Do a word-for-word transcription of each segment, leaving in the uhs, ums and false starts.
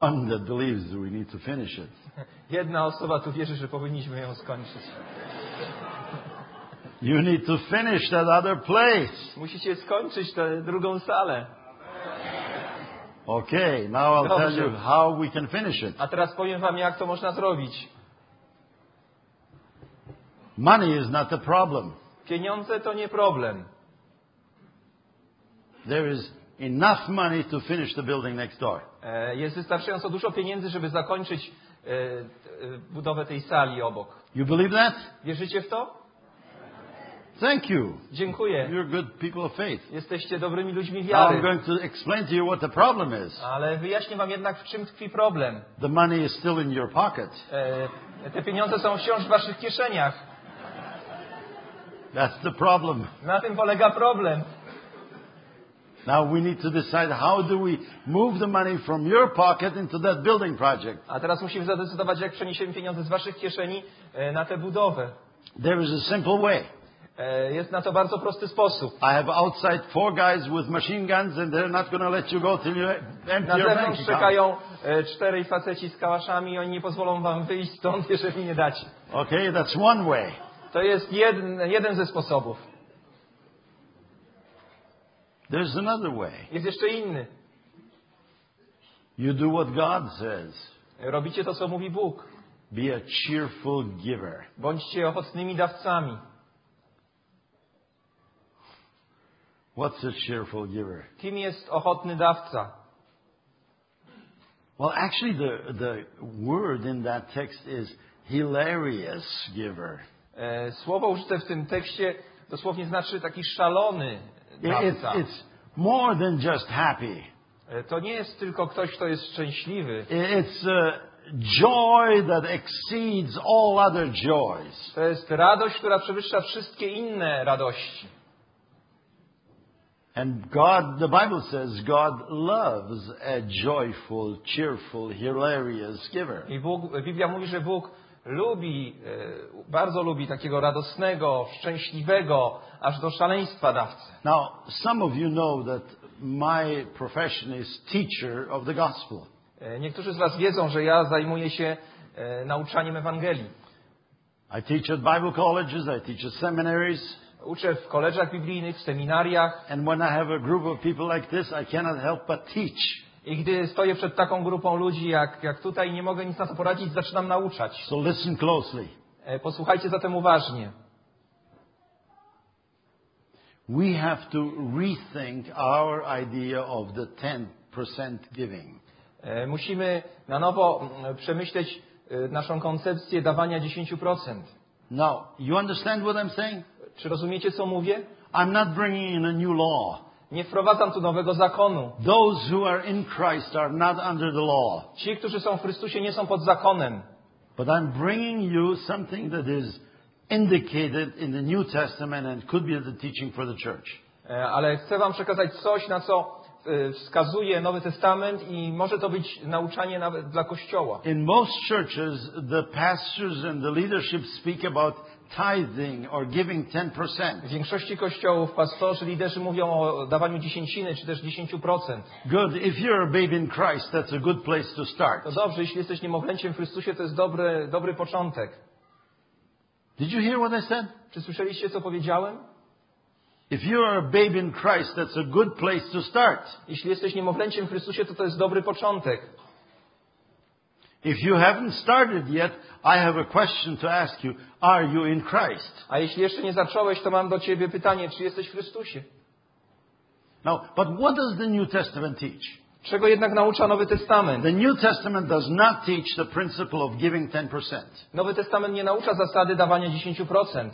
one that believes that we need to finish it. Jedna osoba tu wierzy, że powinniśmy ją skończyć. You need to finish that other place. Musicie skończyć tę drugą salę. Okay, now I'll Dobrze. tell you how we can finish it. A teraz powiem wam, jak to można zrobić. Money is not the problem. Pieniądze to nie problem. There is enough money to finish the building next door. E, Jest wystarczająco dużo pieniędzy, żeby zakończyć e, e, budowę tej sali obok. You believe that? Wierzycie w to? Thank you. Dziękuję. You're good people of faith. Jesteście dobrymi ludźmi Now I'm wiary. going to explain to you what the problem is. Ale wyjaśnię wam jednak, w czym tkwi problem. The money is still in your pocket. E, Te pieniądze są wciąż w waszych kieszeniach. That's the problem. Na tym polega problem. Now we need to decide how do we move the money from your pocket into that building project. A teraz musimy zadecydować, jak przeniesiemy pieniądze z waszych kieszeni e, na tę budowę. There is a simple way. E, Jest na to bardzo prosty sposób. I have outside four guys with machine guns and they're not going to let you go till you empty Na your bank zewnątrz account. czekają e, czterej faceci z kałaszami i oni nie pozwolą wam wyjść stąd, jeżeli nie dacie. Okay, that's one way. To jest jeden, jeden ze sposobów. There's another way. Jest jeszcze inny. You do what God says. Robicie to, co mówi Bóg. Be a cheerful giver. Bądźcie ochotnymi dawcami. What's a cheerful giver? Kim jest ochotny dawca? Well, actually the, the word in that text is hilarious giver. E, Słowo użyte w tym tekście dosłownie znaczy taki szalony It's, dawca. it's more than just happy. E, To nie jest tylko ktoś, kto jest szczęśliwy. It's a joy that exceeds all other joys. To jest radość, która przewyższa wszystkie inne radości. And God, the Bible says, God loves a joyful, cheerful, hilarious giver. I Bóg, Biblia mówi, że Bóg lubi, e, bardzo lubi takiego radosnego, szczęśliwego, aż do szaleństwa dawcę. Now, some of you know that my profession is teacher of the gospel. E, Niektórzy z was wiedzą, że ja zajmuję się e, nauczaniem Ewangelii. I teach at Bible colleges, I teach at seminaries. Uczę w koleżach biblijnych, w seminariach And when I have a group of people like this, I cannot help but teach. i gdy stoję przed taką grupą ludzi jak, jak tutaj, nie mogę nic na to poradzić, zaczynam nauczać. So listen closely. E, Posłuchajcie zatem uważnie. We have to rethink our idea of the ten percent giving. E, Musimy na nowo mm, przemyśleć e, naszą koncepcję dawania dziesięć procent. Now, you understand what I'm saying? Czy rozumiecie, co mówię? I'm not bringing in a new law. Nie wprowadzam tu nowego zakonu. Those who are in Christ are not under the law. Ci, którzy są w Chrystusie, nie są pod zakonem. But I'm bringing you something that is indicated in the New Testament and could be the teaching for the church. E, Ale chcę wam przekazać coś, na co e, wskazuje Nowy Testament i może to być nauczanie nawet dla Kościoła. In most churches, the pastors and the leadership speak about tithing or giving ten percent. W większości kościołów pastorzy, liderzy mówią o dawaniu dziesięciny, czy też dziesięć procent. Good. If you're a babe in Christ, that's a good place to start. To dobrze, jeśli jesteś niemowlęciem w Chrystusie, to jest dobry, dobry początek. Did you hear what I said? Czy słyszeliście, co powiedziałem? If you are a babe in Christ, that's a good place to start. Jeśli jesteś niemowlęciem w Chrystusie, to to jest dobry początek. If you haven't started yet, I have a question to ask you. Are you in Christ? A jeśli jeszcze nie zacząłeś, to mam do ciebie pytanie, czy jesteś w Chrystusie? Now, but what does the New Testament teach? Czego jednak naucza Nowy Testament? The New Testament does not teach the principle of giving ten percent. Nowy Testament nie naucza zasady dawania dziesięć procent.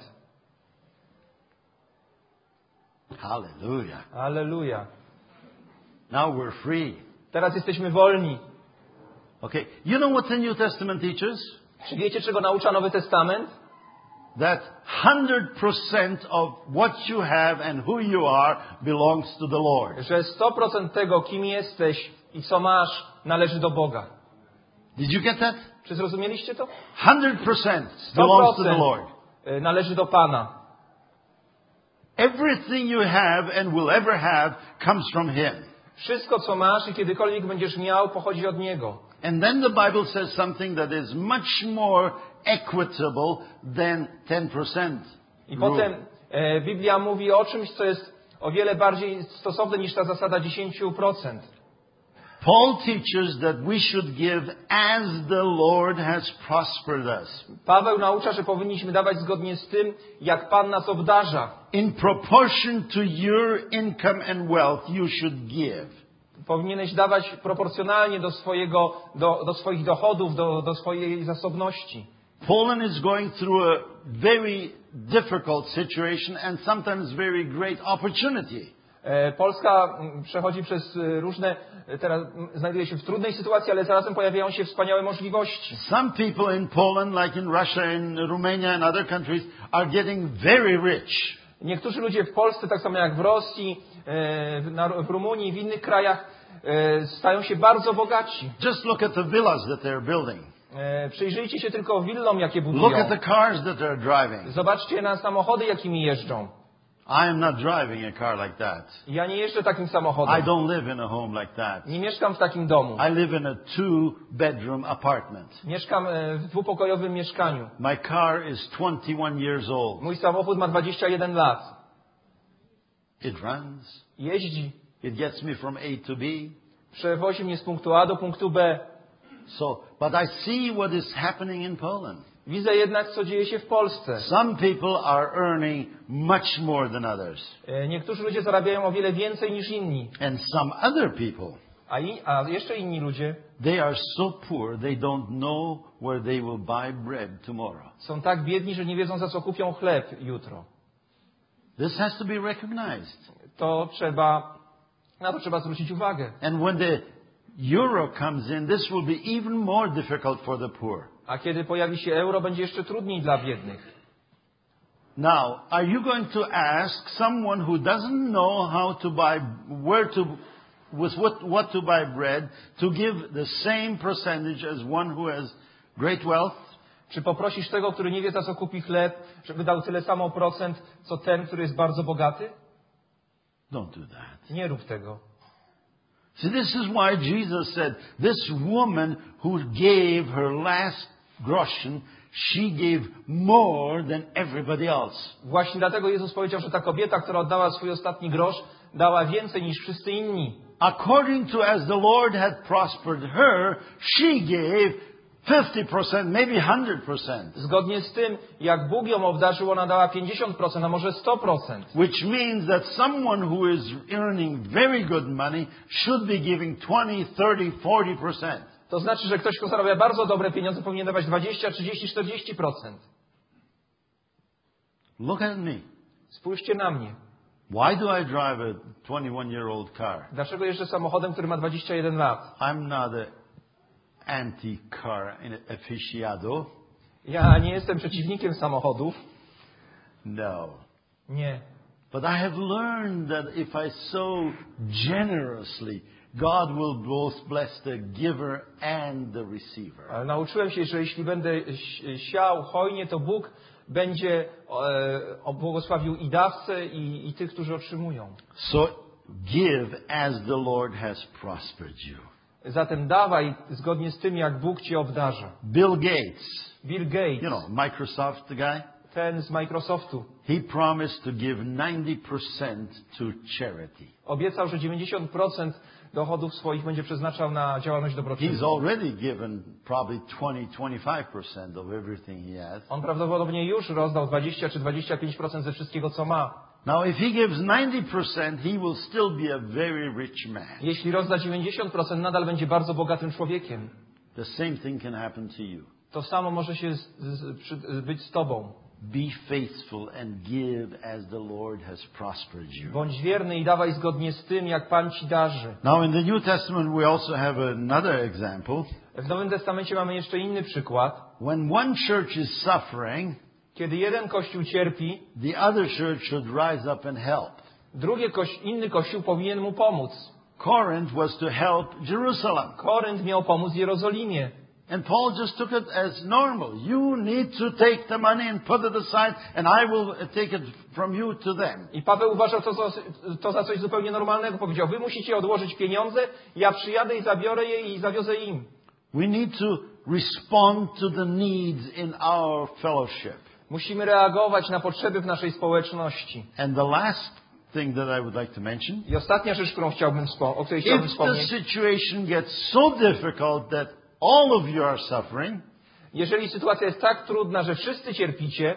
Hallelujah. Alleluja. Now we're free. Teraz jesteśmy wolni. Okay. You know what the New Testament teaches? Czy wiecie, czego naucza Nowy Testament? That one hundred percent of what you have and who you are belongs to the Lord. Że sto procent tego, kim jesteś i co masz, należy do Boga. Did you get that? Czy zrozumieliście to? one hundred percent belongs to the Lord. należy do Pana. Everything you have and will ever have comes from Him. Wszystko, co masz i kiedykolwiek będziesz miał, pochodzi od Niego. And then the Bible says something that is much more equitable than ten percent. I potem e, Biblia mówi o czymś, co jest o wiele bardziej stosowne niż ta zasada dziesięć procent. Paul teaches that we should give as the Lord has prospered us. Paweł naucza, że powinniśmy dawać zgodnie z tym, jak Pan nas obdarza. In proportion to your income and wealth, you should give. Powinieneś dawać proporcjonalnie do swojego, do, do swoich dochodów, do, do swojej zasobności. Poland is going through a very difficult situation and sometimes very great opportunity. Polska przechodzi przez różne, teraz znajduje się w trudnej sytuacji, ale zarazem pojawiają się wspaniałe możliwości. Some people in Poland, like in Russia, in Romania and other countries, are getting very rich. Niektórzy ludzie w Polsce, tak samo jak w Rosji, w Rumunii i w innych krajach, stają się bardzo bogaci. Just look at the villas that they're building. Przyjrzyjcie się tylko willom, jakie budują. Look at the cars that they're driving. Zobaczcie na samochody, jakimi jeżdżą. I am not driving a car like that. Ja nie jeżdżę takim samochodem. I don't live in a home like that. Nie mieszkam w takim domu. I live in a two-bedroom apartment. Mieszkam w dwupokojowym mieszkaniu. My car is twenty-one years old. Mój samochód ma dwadzieścia jeden lat. It runs. Jeździ. It gets me from A to B. Przewozi mnie z punktu A do punktu B. So, but I see what is happening in Poland. Widzę jednak, co dzieje się w Polsce. Some people are earning much more than others. Niektórzy ludzie zarabiają o wiele więcej niż inni. And some other people, A, i, a jeszcze inni ludzie they are so poor they don't know where they will buy bread tomorrow. są tak biedni, że nie wiedzą, za co kupią chleb jutro. This has to be recognized. To trzeba, na to trzeba zwrócić uwagę. And when the euro comes in, this will be even more difficult for the poor. A kiedy pojawi się euro, będzie jeszcze trudniej dla biednych. Now, are you going to ask someone who doesn't know how to buy, where to, with what, what to buy bread, to give the same percentage as one who has great wealth? Czy poprosisz tego, który nie wie, za co kupi chleb, żeby dał tyle samo procent, co ten, który jest bardzo bogaty? Don't do that. Nie rób tego. See, this is why Jesus said, this woman who gave her last groschen, she gave more than everybody else. Właśnie dlatego Jezus powiedział, że ta kobieta, która oddała swój ostatni grosz, dała więcej niż wszyscy inni. According to as the Lord had prospered her, she gave fifty percent, maybe one hundred percent. Zgodnie z tym, jak Bóg ją obdarzył, ona dała pięćdziesiąt procent, a może sto procent. Which means that someone who is earning very good money should be giving twenty, thirty, forty percent. To znaczy, że ktoś, kto zarabia bardzo dobre pieniądze, powinien dawać dwadzieścia, trzydzieści, czterdzieści procent. Look at me. Spójrzcie na mnie. Why do I drive a twenty-one-year-old car? Dlaczego jeżdżę samochodem, który ma dwadzieścia jeden lat? I'm not an anti-car aficionado. Ja nie jestem przeciwnikiem samochodów. No. Nie. But I have learned that if I sow generously, God will both bless the giver and the receiver. Ale nauczyłem się, że jeśli będę siał hojnie, to Bóg będzie e, błogosławił i dawcę, i, i tych, którzy otrzymują. So give as the Lord has prospered you. Zatem dawaj zgodnie z tym, jak Bóg cię obdarza. Bill Gates, Bill Gates, you know, Microsoft the guy, ten z Microsoftu, he promised to give ninety percent to charity. obiecał, że dziewięćdziesiąt procent dochodów swoich będzie przeznaczał na działalność He's dobroczynną. already given probably twenty, twenty-five percent of everything he has. On prawdopodobnie już rozdał dwadzieścia czy dwadzieścia pięć procent ze wszystkiego, co ma. Now, if he gives ninety percent, he will still be a very rich man. Jeśli rozda dziewięćdziesiąt procent, nadal będzie bardzo bogatym człowiekiem. The same thing can happen to you. To samo może się z, z, przy, być z tobą. Be faithful and give as the Lord has prospered you. Bądź wierny i dawaj zgodnie z tym, jak Pan ci darzy. Now, in the New Testament, we also have another example. W Nowym Testamencie mamy jeszcze inny przykład. When one church is suffering, Kiedy jeden kościół cierpi, the other church should rise up and help. drugi koś, inny kościół powinien mu pomóc. Corinth was to help Jerusalem. Korynt miał pomóc Jerozolimie. And Paul just took it as normal. You need to take the money and put it aside, and I will take it from you to them. I Paweł uważał to, za- to za coś zupełnie normalnego. Powiedział, wy musicie odłożyć pieniądze, ja przyjadę i zabiorę je i zawiozę im. We need to respond to the needs in our fellowship. Musimy reagować na potrzeby w naszej społeczności. And the last thing that I would like to mention, I ostatnia rzecz, którą chciałbym wspom- o której chciałbym if the wspomnieć. situation gets so difficult that all of you are suffering, Jeżeli sytuacja jest tak trudna, że wszyscy cierpicie,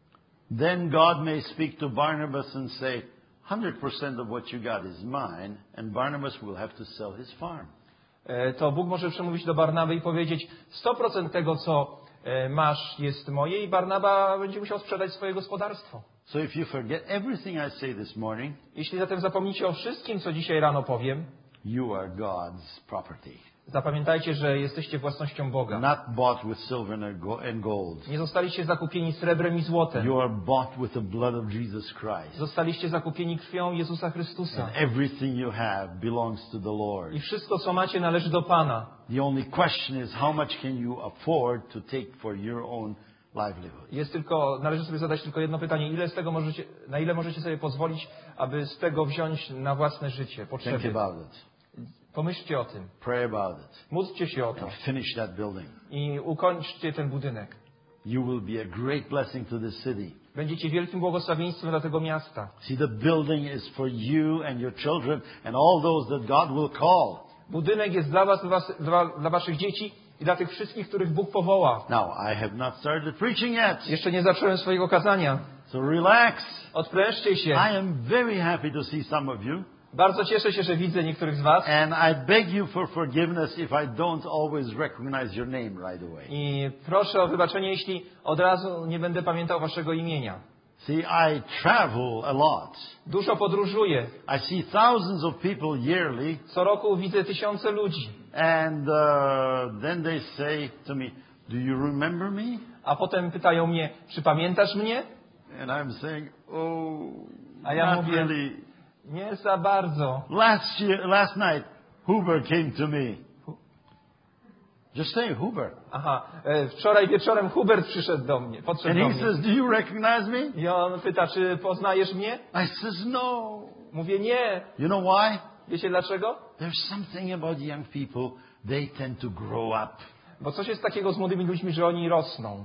then God may speak to Barnabas and say, one hundred percent of what you got is mine, and Barnabas will have to sell his farm. e, to Bóg może przemówić do Barnaby i powiedzieć sto procent tego, co e, masz, jest moje i Barnaba będzie musiał sprzedać swoje gospodarstwo. So if you forget everything I say this morning, Jeśli zatem zapomnicie o wszystkim, co dzisiaj rano powiem, you are God's property, zapamiętajcie, że jesteście własnością Boga. not bought with silver and go- and gold. Nie zostaliście zakupieni srebrem i złotem. You are bought with the blood of Jesus Christ. Zostaliście zakupieni krwią Jezusa Chrystusa. And everything you have belongs to the Lord. I wszystko, co macie, należy do Pana. The only question is how much can you afford to take for your own livelihood? Jest tylko, należy sobie zadać tylko jedno pytanie. Ile z tego możecie, na ile możecie sobie pozwolić, aby z tego wziąć na własne życie, Think potrzeby? about it. Pomyślcie o tym. Pray about it. Módlcie się o to. And finish that building. I ukończcie ten budynek. You will be a great blessing to this city. Będziecie wielkim błogosławieństwem dla tego miasta. See, the building is for you and your children and all those that God will call. Budynek jest dla was, dla, was, dla, dla waszych dzieci i dla tych wszystkich, których Bóg powoła. Now, I have not started preaching yet. Jeszcze nie zacząłem swojego kazania. So relax. Odprężcie się. I am very happy to see some of you. Bardzo cieszę się, że widzę niektórych z was. And I beg you for forgiveness if I don't always recognize your name right away. I proszę o wybaczenie, jeśli od razu nie będę pamiętał waszego imienia. See, I travel a lot. Dużo podróżuję. I see thousands of people yearly, Co roku widzę tysiące ludzi. and uh, then they say to me, "Do you remember me?" A potem pytają mnie, czy pamiętasz mnie? And I'm saying, "Oh, A ja not mówię, really." nie za bardzo. Last year, last night, Huber came to me. Just say Huber, Aha, e, wczoraj wieczorem Hubert przyszedł do mnie, podszedł and do he mnie. says, "Do you recognize me?" I on pyta, czy poznajesz mnie? I says, "No." Mówię, nie. You know why? Wiecie dlaczego? There's something about young people, they tend to grow up. Bo coś jest takiego z młodymi ludźmi, że oni rosną.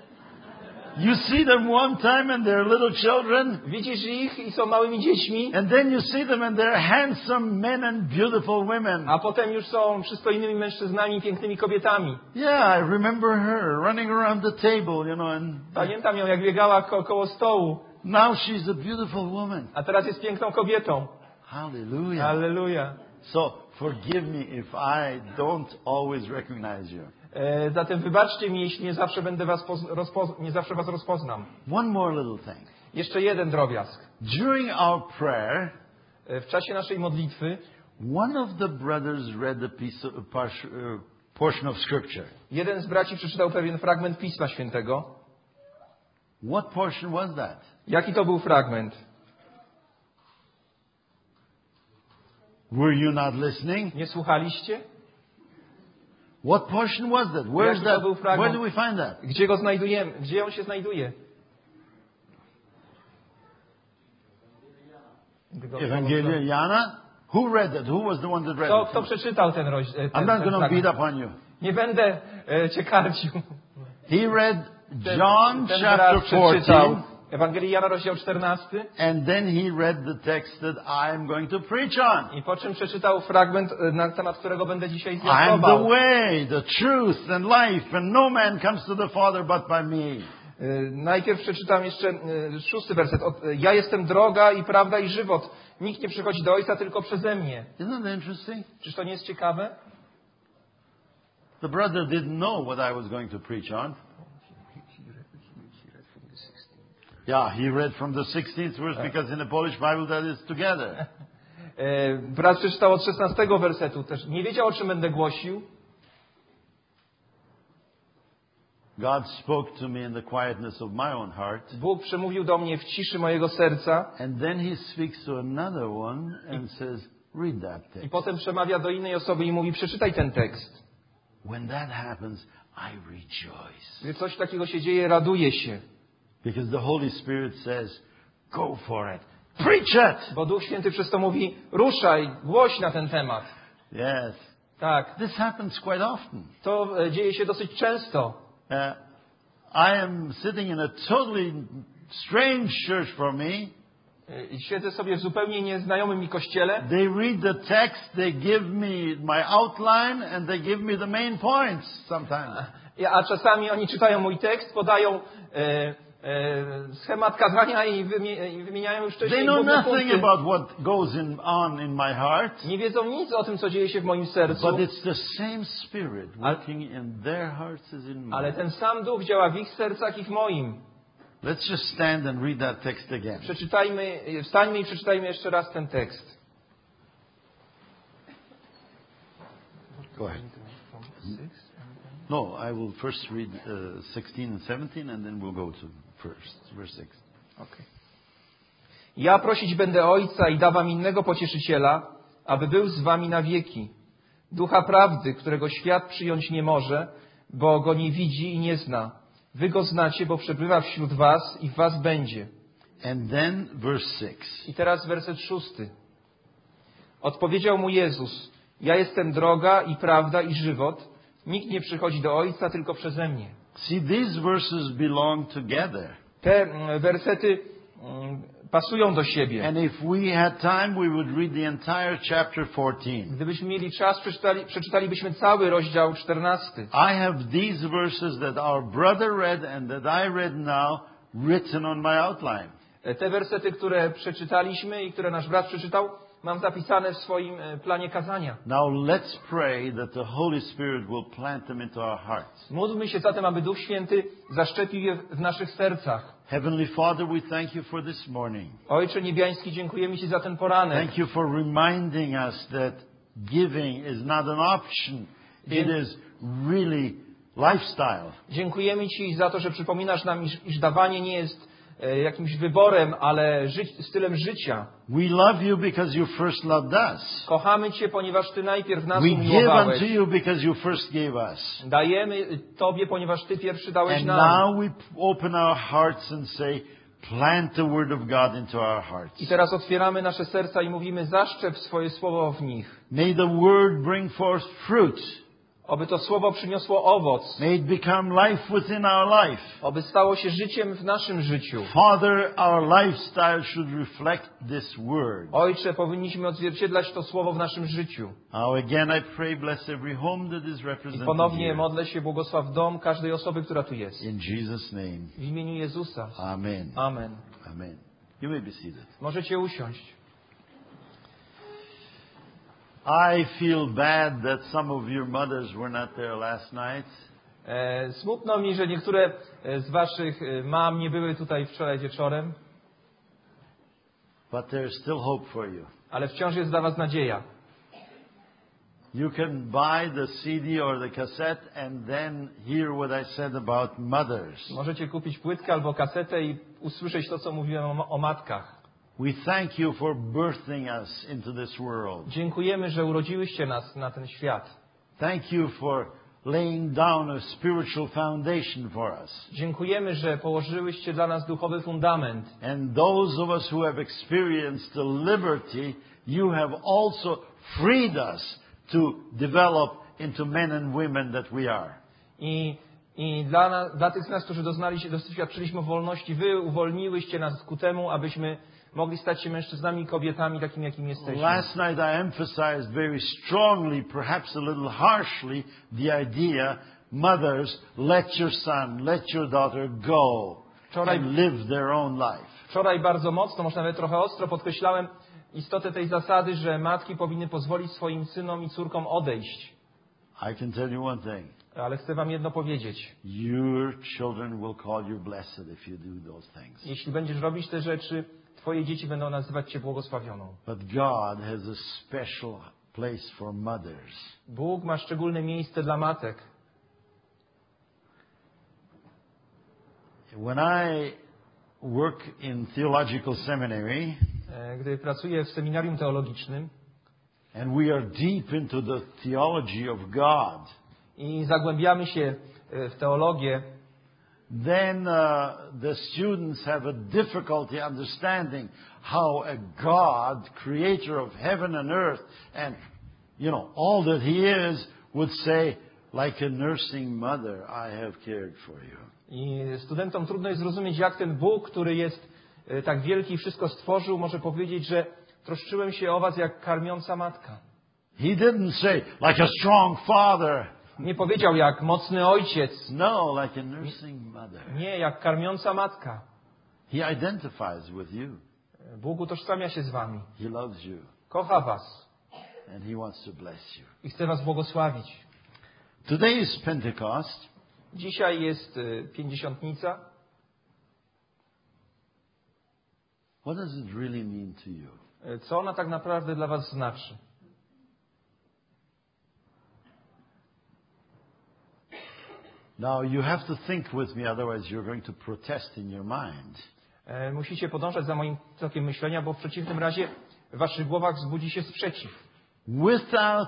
You see them one time and they're little children, Widzisz ich i są małymi dziećmi, and then you see them and they're handsome men and beautiful women. a potem już są przystojnymi mężczyznami i pięknymi kobietami. Yeah, I remember her running around the table, you know, and Pamiętam ją, jak biegała ko- koło stołu, now she's a beautiful woman. a teraz jest piękną kobietą. Hallelujah. Halleluja. So forgive me if I don't always recognize you. E, zatem wybaczcie mi, jeśli nie zawsze będę was poz- rozpoz- nie zawsze was rozpoznam. One more little thing. Jeszcze jeden drobiazg. During our prayer, E, w czasie naszej modlitwy one of the brothers read a piece of, a par- uh, portion of scripture. jeden z braci przeczytał pewien fragment Pisma Świętego. What portion was that? Jaki to był fragment? Were you not listening? Nie słuchaliście? What portion was that? Where is Jaki to that? był fragment? Where do we find that? Gdzie go znajdujemy? Gdzie on się znajduje? Evangelia Jana? Who read that? Who was the one that read Kto, it? kto przeczytał ten rozdział? I'm not going to beat up on you. Nie będę e, cię karcił. He read Ten, John ten chapter brat przeczytał fourteen, Ewangelii Jana, rozdział czternasty, and then he read the text that I am going to preach on. i po czym przeczytał fragment, e, na temat którego będę dzisiaj I am the zwiastował. way, the truth, and life, and no man comes to the Father but by me. E, Najpierw przeczytam jeszcze e, szósty werset. Od- e, Ja jestem droga i prawda i żywot. Nikt nie przychodzi do Ojca tylko przeze mnie. Isn't that interesting? Czyż to nie jest ciekawe? The brother didn't know what I was going to preach on. Yeah, he read from the sixteenth verse because in the Polish Bible that is together. E, Brat przeczytał od szesnastego wersetu też. Nie wiedział, o czym będę głosił. God spoke to me in the quietness of my own heart. Bóg przemówił do mnie w ciszy mojego serca And then he speaks to another one and says, read that i text. potem przemawia do innej osoby i mówi, przeczytaj ten tekst. When that happens, I rejoice. Gdy coś takiego się dzieje, raduję się. Because the Holy Spirit says, go for it. Preach it! Bo Duch Święty przez to mówi, ruszaj, głoś na ten temat. Yes. Tak. This happens quite often. To e, dzieje się dosyć często. Uh, I am sitting in a totally strange church for me. E, I siedzę sobie w zupełnie nieznajomym mi kościele. They read the text, they give me my outline, and they give me the main points sometimes. A, a czasami oni czytają mój tekst, podają e, e, schemat kazania i, wymie, i wymieniają już They wcześniej know główne nothing punkty. about what goes in, on in my heart. Nie wiedzą nic o tym, co dzieje się w moim sercu. But it's the same Spirit working in their hearts as in Ale mine. ten sam Duch działa w ich sercach i w moim. Let's just stand and read that text again. Przeczytajmy, wstańmy i przeczytajmy jeszcze raz ten tekst. Go ahead. No, I will first read uh, sixteen and seventeen, and then we'll go to first, verse six. Okay. Ja prosić będę Ojca i da wam innego pocieszyciela, aby był z wami na wieki. Ducha prawdy, którego świat przyjąć nie może, bo go nie widzi i nie zna. Wy go znacie, bo przebywa wśród was i w was będzie. And then verse six. I teraz werset szósty. Odpowiedział mu Jezus: Ja jestem droga i prawda i żywot. Nikt nie przychodzi do Ojca tylko przeze mnie. See, these verses belong together. Te mm, wersety mm, pasują do siebie. And if we had time, we would read the entire chapter fourteen. Gdybyśmy mieli czas, przeczytali, przeczytalibyśmy cały rozdział czternasty. I have these verses that our brother read and that I read now written on my outline. Te wersety, które przeczytaliśmy i które nasz brat przeczytał, mam zapisane w swoim e, planie kazania. Now let's pray that the Holy Spirit will plant them into our hearts. Módlmy się zatem, aby Duch Święty zaszczepił je w naszych sercach. Heavenly Father, we thank you for this morning. Ojcze Niebiański, dziękujemy Ci za ten poranek. Thank you for reminding us that giving is not an option. It is really lifestyle. Dziękujemy Ci za to, że przypominasz nam, iż, iż dawanie nie jest e, jakimś wyborem, ale ży stylem życia. We love you because you first loved us. Kochamy Cię, ponieważ Ty najpierw nas We give umiłowałeś. unto you because you first gave us. Dajemy Tobie, ponieważ Ty pierwszy dałeś And nam. now we open our hearts and say, plant the word of God into our hearts. I teraz otwieramy nasze serca i mówimy, zaszczep swoje słowo w nich. May the word bring forth fruit. Oby to słowo przyniosło owoc. May it become life within our life. Oby stało się życiem w naszym życiu. Father, our lifestyle should reflect this word. Ojcze, powinniśmy odzwierciedlać to słowo w naszym życiu. Now again I pray, bless every home that is I represented ponownie here. modlę się, błogosław dom każdej osoby, która tu jest. In Jesus' name. W imieniu Jezusa. Amen. Amen. Amen. You may be seated. Możecie usiąść. I feel bad that some of your mothers were not there last night. E, smutno mi, że niektóre e, z waszych e, mam nie były tutaj wczoraj wieczorem, But there's still hope for you. ale wciąż jest dla was nadzieja. You can buy the C D or the cassette and then hear what I said about mothers. Możecie kupić płytkę albo kasetę i usłyszeć to, co mówiłem o, o matkach. We thank you for birthing us into this world. Dziękujemy, że urodziłyście nas na ten świat. Thank you for laying down a spiritual foundation for us. Dziękujemy, że położyłyście dla nas duchowy fundament. And those of us who have experienced the liberty, you have also freed us to develop into men and women that we are. I, i dla, nas, dla tych z nas, którzy doznali się, doświadczyliśmy wolności, wy uwolniłyście nas ku temu, abyśmy mogli stać się mężczyznami i kobietami takimi, jakimi jesteśmy. Last night I emphasized very strongly, perhaps a little harshly, the idea, mothers, let your son, let your daughter go Wczoraj, and live their own life. wczoraj bardzo mocno, może nawet trochę ostro podkreślałem istotę tej zasady, że matki powinny pozwolić swoim synom i córkom odejść. I can tell you one thing. Ale chcę wam jedno powiedzieć. Your children will call you blessed if you do those things. Jeśli będziesz robić te rzeczy, twoje dzieci będą nazywać cię błogosławioną. But God has a special place for mothers. Bóg ma szczególne miejsce dla matek. When I work in theological seminary, Gdy pracuję w seminarium teologicznym and we are deep into the theology of God, i zagłębiamy się w teologię, then uh, the students have a difficulty understanding how a God, creator of heaven and earth, and you know, all that He is, would say, like a nursing mother, I have cared for you. I studentom trudno jest zrozumieć, jak ten Bóg, który jest tak wielki i wszystko stworzył, może powiedzieć, że troszczyłem się o was jak karmiąca matka. He didn't say, like a strong father. Nie powiedział jak mocny ojciec. No, like a nursing mother. Nie, jak karmiąca matka. He identifies with you. Bóg utożsamia się z wami. He loves you. Kocha was. And He wants to bless you. I chce was błogosławić. Today is Pentecost. Dzisiaj jest pięćdziesiątnica. What does it really mean to you? Co ona tak naprawdę dla was znaczy? Now you have to think with me, otherwise you're going to protest in your mind. Musicie podążać za moim tokiem myślenia, bo w przeciwnym razie w waszych głowach wzbudzi się sprzeciw. Without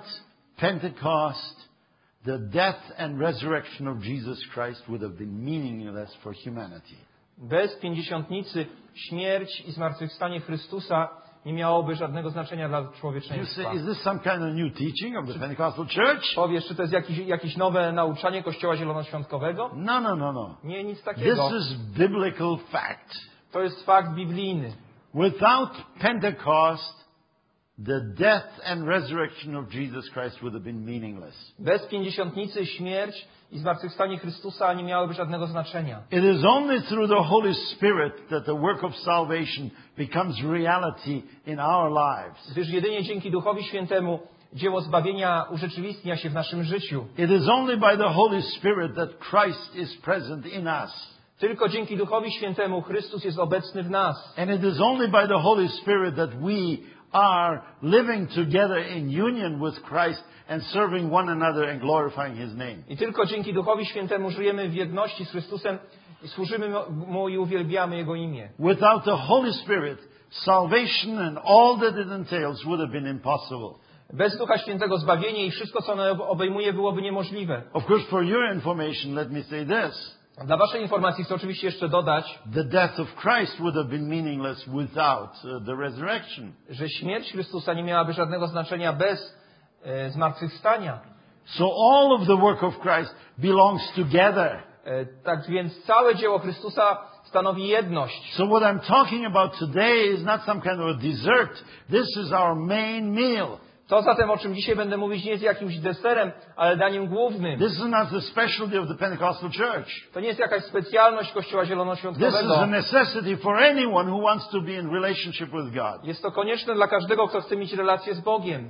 Pentecost, the death and resurrection of Jesus Christ would have been meaningless for humanity. Bez pięćdziesiątnicy śmierć i zmartwychwstanie Chrystusa nie miałoby żadnego znaczenia dla You człowieczeństwa. say, is this some kind of new teaching of the Pentecostal church? Powiesz, czy to jest jakieś, jakieś nowe nauczanie Kościoła Zielonoświątkowego? No, no, no, no. Nie, nic This takiego. is biblical fact. To jest fakt biblijny. Without Pentecost, the death and resurrection of Jesus Christ would have been meaningless. Bez pięćdziesiątnicy śmierć i zmartwychwstanie Chrystusa nie miałyby żadnego znaczenia. It is only through the Holy Spirit that the work of salvation becomes reality in our lives. Gdyż jedynie dzięki Duchowi Świętemu dzieło zbawienia urzeczywistnia się w naszym życiu. It is only by the Holy Spirit that Christ is present in us. Tylko dzięki Duchowi Świętemu Chrystus jest obecny w nas. And it is only by the Holy Spirit that we are living together in union with Christ and serving one another and glorifying His name. I tylko dzięki Duchowi Świętemu żyjemy w jedności z Chrystusem i służymy Mu i uwielbiamy Jego imię. Without the Holy Spirit, salvation and all that it entails would have been impossible. Bez Ducha Świętego zbawienie i wszystko, co ono obejmuje, byłoby niemożliwe. Of course, for your information, let me say this. Dla waszej informacji chcę oczywiście jeszcze dodać, The death of Christ would have been meaningless without uh, the resurrection. że śmierć Chrystusa nie miałaby żadnego znaczenia bez e, zmartwychwstania. So all of the work of Christ belongs together. E, tak więc całe dzieło Chrystusa stanowi jedność. So what I'm talking about today is not some kind of a dessert. This is our main meal. To zatem, o czym dzisiaj będę mówić, nie jest jakimś deserem, ale daniem głównym. This is not the specialty of the Pentecostal church. To nie jest jakaś specjalność Kościoła This is Zielonoświątkowego. a necessity for anyone who wants to be in relationship with God. Jest to konieczne dla każdego, kto chce mieć relację z Bogiem.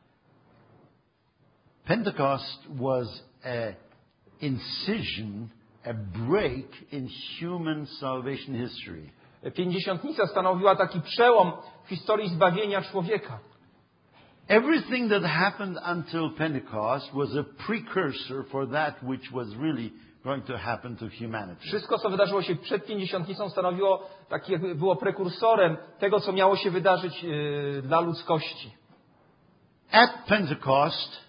Pentecost was a incision, a break in human salvation history. Pięćdziesiątnica stanowiła taki przełom w historii zbawienia człowieka. Everything that happened until Pentecost was a precursor for that which was really going to happen to humanity. Wszystko, co wydarzyło się przed Pięćdziesiątnicą, stanowiło, tak jakby było prekursorem tego, co miało się wydarzyć yy, dla ludzkości. At Pentecost,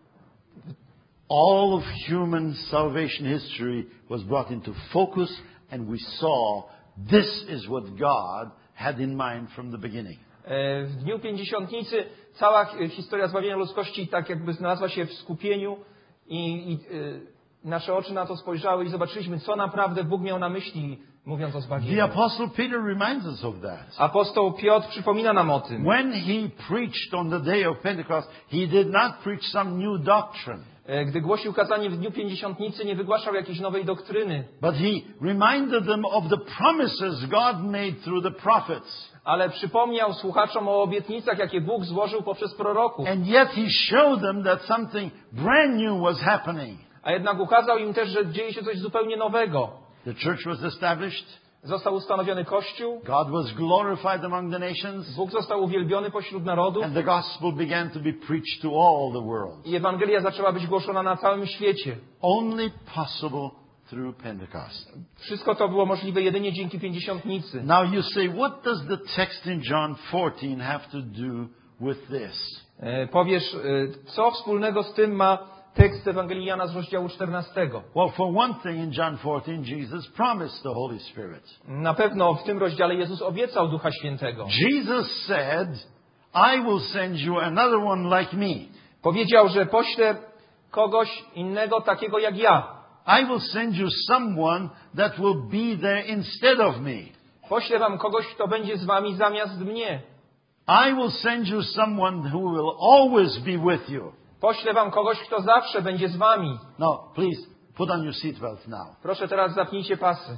all of human salvation history was brought into focus, and we saw this is what God had in mind from the beginning. W dniu Pięćdziesiątnicy cała historia zbawienia ludzkości tak jakby znalazła się w skupieniu i, i y, nasze oczy na to spojrzały i zobaczyliśmy, co naprawdę Bóg miał na myśli, mówiąc o The zbawieniu. Apostle Peter reminds us of that. Apostoł Piotr przypomina nam o tym. When he preached on the day of Pentecost, he did not preach some new doctrine, Gdy głosił kazanie w dniu Pięćdziesiątnicy, nie wygłaszał jakiejś nowej doktryny, but he reminded them of the promises God made through the prophets. ale przypomniał słuchaczom o obietnicach, jakie Bóg złożył poprzez proroków. And yet he showed them that something brand new was happening. A jednak ukazał im też, że dzieje się coś zupełnie nowego. The church was established. Został ustanowiony Kościół, God was glorified among the nations. Bóg został uwielbiony pośród narodów And the gospel began to be preached to all the world. i Ewangelia zaczęła być głoszona na całym świecie. Only possible through Pentecost. Wszystko to było możliwe jedynie dzięki Pięćdziesiątnicy. Now you say, what does the text in John fourteen have to do with this? E, powiesz, e, co wspólnego z tym ma tekst Ewangelii Jana z rozdziału czternastego? Well, for one thing, in John fourteen, Jesus promised the Holy Spirit. Na pewno w tym rozdziale Jezus obiecał Ducha Świętego. Jesus said, I will send you another one like me. Powiedział, że poślę kogoś innego takiego jak ja. I will send you someone that will be there instead of me. Poślę wam kogoś, kto będzie z wami zamiast mnie. I will send you someone who will always be with you. Poślę wam kogoś, kto zawsze będzie z wami. Now, please put on your seatbelt now. Proszę teraz zapnijcie pasy.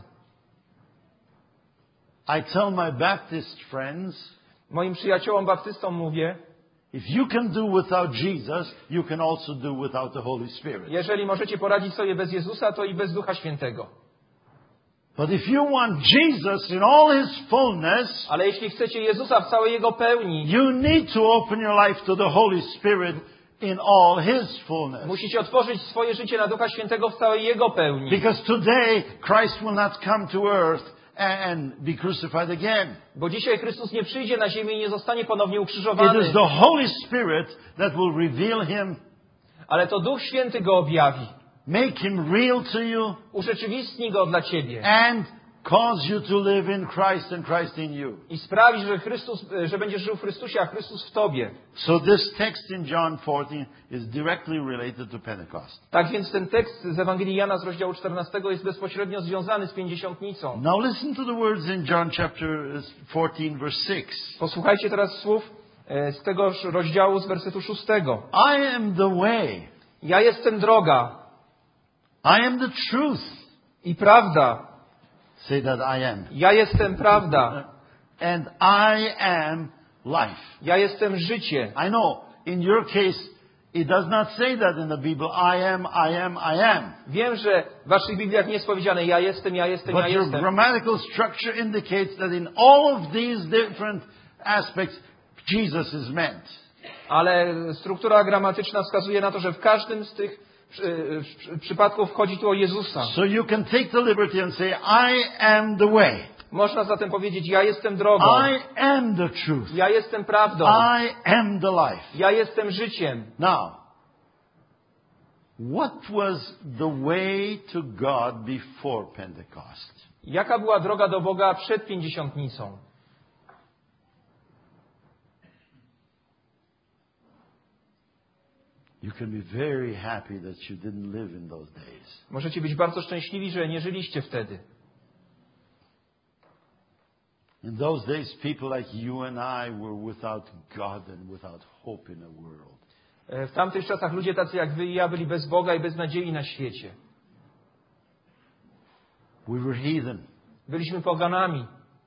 I tell my Baptist friends, Moim przyjaciołom baptystom mówię, if you can do without Jesus, you can also do without the Holy Spirit. jeżeli możecie poradzić sobie bez Jezusa, to i bez Ducha Świętego. But if you want Jesus in all His fullness, Ale jeśli chcecie Jezusa w całej Jego pełni, you need to open your life to the Holy Spirit in all His fullness. musicie otworzyć swoje życie na Ducha Świętego w całej Jego pełni. Because today Christ will not come to earth and be crucified again. Bo dzisiaj Chrystus nie przyjdzie na ziemię i nie zostanie ponownie It ukrzyżowany. is the Holy Spirit that will reveal Him, Ale to Duch Święty Go objawi. make Him real to you, Urzeczywistni Go dla Ciebie. and cause you to live in Christ and Christ in you. I sprawi, że Chrystus, że będziesz żył w Chrystusie, a Chrystus w Tobie. So this text in John fourteen is directly related to Pentecost. Tak więc ten tekst z Ewangelii Jana z rozdziału czternastego jest bezpośrednio związany z Pięćdziesiątnicą. Now listen to the words in John chapter fourteen verse six. Posłuchajcie teraz słów e, z tegoż rozdziału z wersetu szóstego. I am the way, Ja jestem droga I am the truth. i prawda. Say that I am. Ja jestem prawda. And I am life. Ja jestem życie. I know, in your case, it does not say that in the Bible. I am, I am, I am. Wiem, że w waszych Bibliach nie jest powiedziane ja jestem, ja jestem, ja But your jestem. grammatical structure indicates that in all of these different aspects, Jesus is meant. Ale struktura gramatyczna wskazuje na to, że w każdym z tych przy, przy, przypadków chodzi tu o Jezusa. So you can take the liberty and say, I am the way. Można zatem powiedzieć, ja jestem drogą. I am the truth. Ja jestem prawdą. I am the life. Ja jestem życiem. Now, what was the way to God before Pentecost? Jaka była droga do Boga przed Pięćdziesiątnicą? You can be very happy that you didn't live in those days. Możecie być bardzo szczęśliwi, że nie żyliście wtedy. In those days, people like you and I were without God and without hope in the world. W tamtych czasach ludzie tacy jak wy i ja byli bez Boga i bez nadziei na świecie. We were heathen. Byliśmy poganami.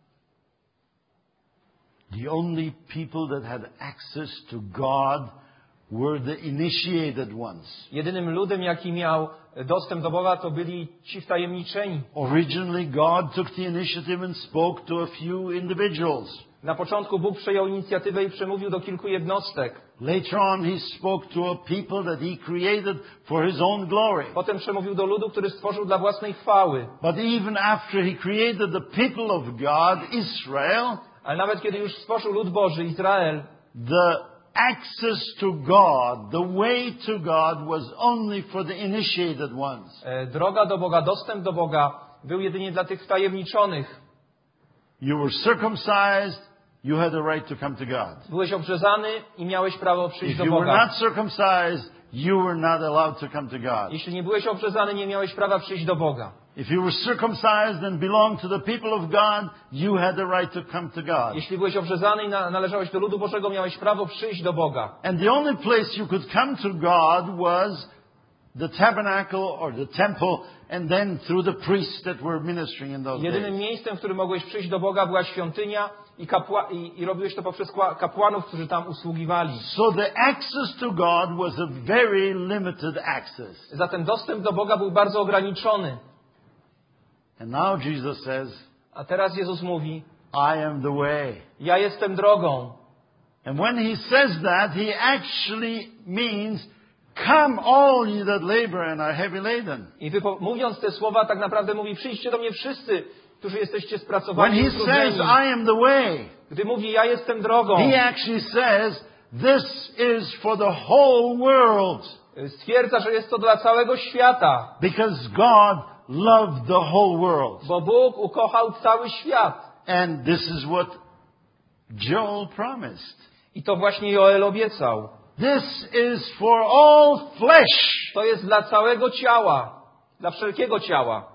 The only people that had access to God were the initiated ones. Jedynym ludem, jaki miał dostęp do Boga, to byli ci wtajemniczeni. Originally, God took the initiative and spoke to a few individuals. Na początku Bóg przejął inicjatywę i przemówił do kilku jednostek. Later on, He spoke to a people that He created for His own glory. Potem przemówił do ludu, który stworzył dla własnej chwały. But even after He created the people of God, Israel, Ale nawet kiedy już stworzył lud Boży, Izrael, the access to God, the way to God was only for the initiated ones. e, droga do Boga, dostęp do Boga był jedynie dla tych wtajemniczonych. You were circumcised, you had a right to come to God. Byłeś obrzezany i miałeś prawo przyjść If do you were Boga. not circumcised, you were not allowed to come to God. Jeśli nie byłeś obrzezany, nie miałeś prawa przyjść do Boga. If you were circumcised and belonged to the people of God, you had the right to come to God. Jeśli byłeś obrzezany i na, należałeś do ludu Bożego, miałeś prawo przyjść do Boga. And the only place you could come to God was the tabernacle or the temple, and then through the priests that were ministering in those Jedynym days. miejscem, w którym mogłeś przyjść do Boga, była świątynia i, kapła, i, i robiłeś to poprzez kła- kapłanów, którzy tam usługiwali. So the access to God was a very limited access. Zatem dostęp do Boga był bardzo ograniczony. And now Jesus says, A teraz Jezus mówi, I am the way. ja jestem drogą. And when He says that, He actually means, come all ye that labor and are heavy laden. I wypo- mówiąc te słowa, tak naprawdę mówi, przyjdźcie do mnie wszyscy, którzy jesteście When spracowani i He says, utrudnieni. I am the way, Gdy mówi, ja jestem drogą, He actually says, this is for the whole world. stwierdza, że jest to dla całego świata. Because God loved the whole world. Bo Bóg ukochał cały świat. And this is what Joel promised. I to właśnie Joel obiecał. This is for all flesh. To jest dla całego ciała, dla wszelkiego ciała.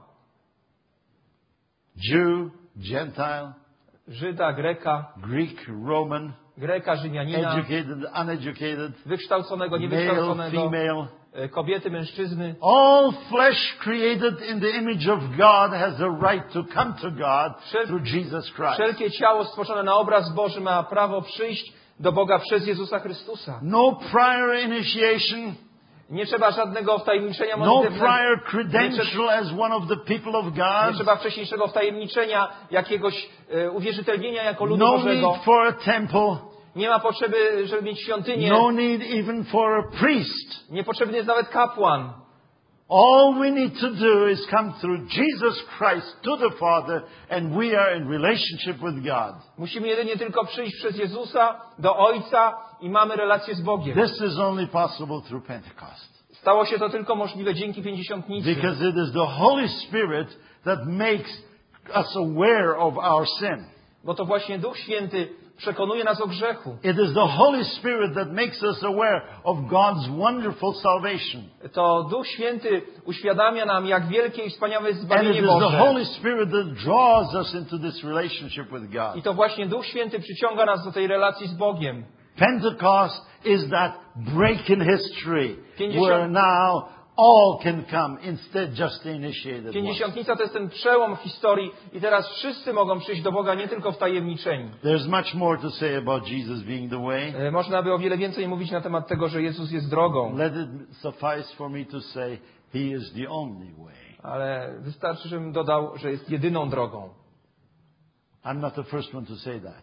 Jew, Gentile, Żyda, Greka, Greek, Roman, Greka, Rzymianina, educated, uneducated, wykształconego, male, niewykształconego, female. kobiety, mężczyzny. All flesh created in the image of God has a right to come to God Wszel- through Jesus Christ. Wszelkie ciało stworzone na obraz Boży ma prawo przyjść do Boga przez Jezusa Chrystusa. No prior initiation, Nie trzeba żadnego wtajemniczenia no modlitewnego. prior Nie, credential trze- as one of the people of nie God. trzeba wcześniejszego wtajemniczenia, jakiegoś e, uwierzytelnienia jako ludu No Bożego. need for a temple. Nie ma potrzeby, żeby mieć świątynię. No need even for a priest. Niepotrzebny jest nawet kapłan. All we need to do is come through Jesus Christ to the Father, and we are in relationship with God. Musimy jedynie tylko przyjść przez Jezusa do Ojca i mamy relację z Bogiem. This is only possible through Pentecost. Stało się to tylko możliwe dzięki Pięćdziesiątnicy. Because it is the Holy Spirit that makes us aware of our sin. Bo to właśnie Duch Święty przekonuje nas o grzechu. It is the Holy Spirit that makes us aware of God's wonderful salvation. To Duch Święty uświadamia nam, jak wielkie i wspaniałe jest And it zbawienie is the Boże. Holy Spirit that draws us into this relationship with God. I to właśnie Duch Święty przyciąga nas do tej relacji z Bogiem. Pentecost is that break in history Pięćdziesiąt- where now all can come instead just the initiated ones. Pięćdziesiątnica to jest ten przełom w historii i teraz wszyscy mogą przyjść do Boga nie tylko wtajemniczeni. There's much more to say about Jesus being the way. E, Można by o wiele więcej mówić na temat tego, że Jezus jest drogą, Let it suffice for me to say He is the only way. ale wystarczy, żebym dodał, że jest jedyną drogą. I'm not the first one to say that.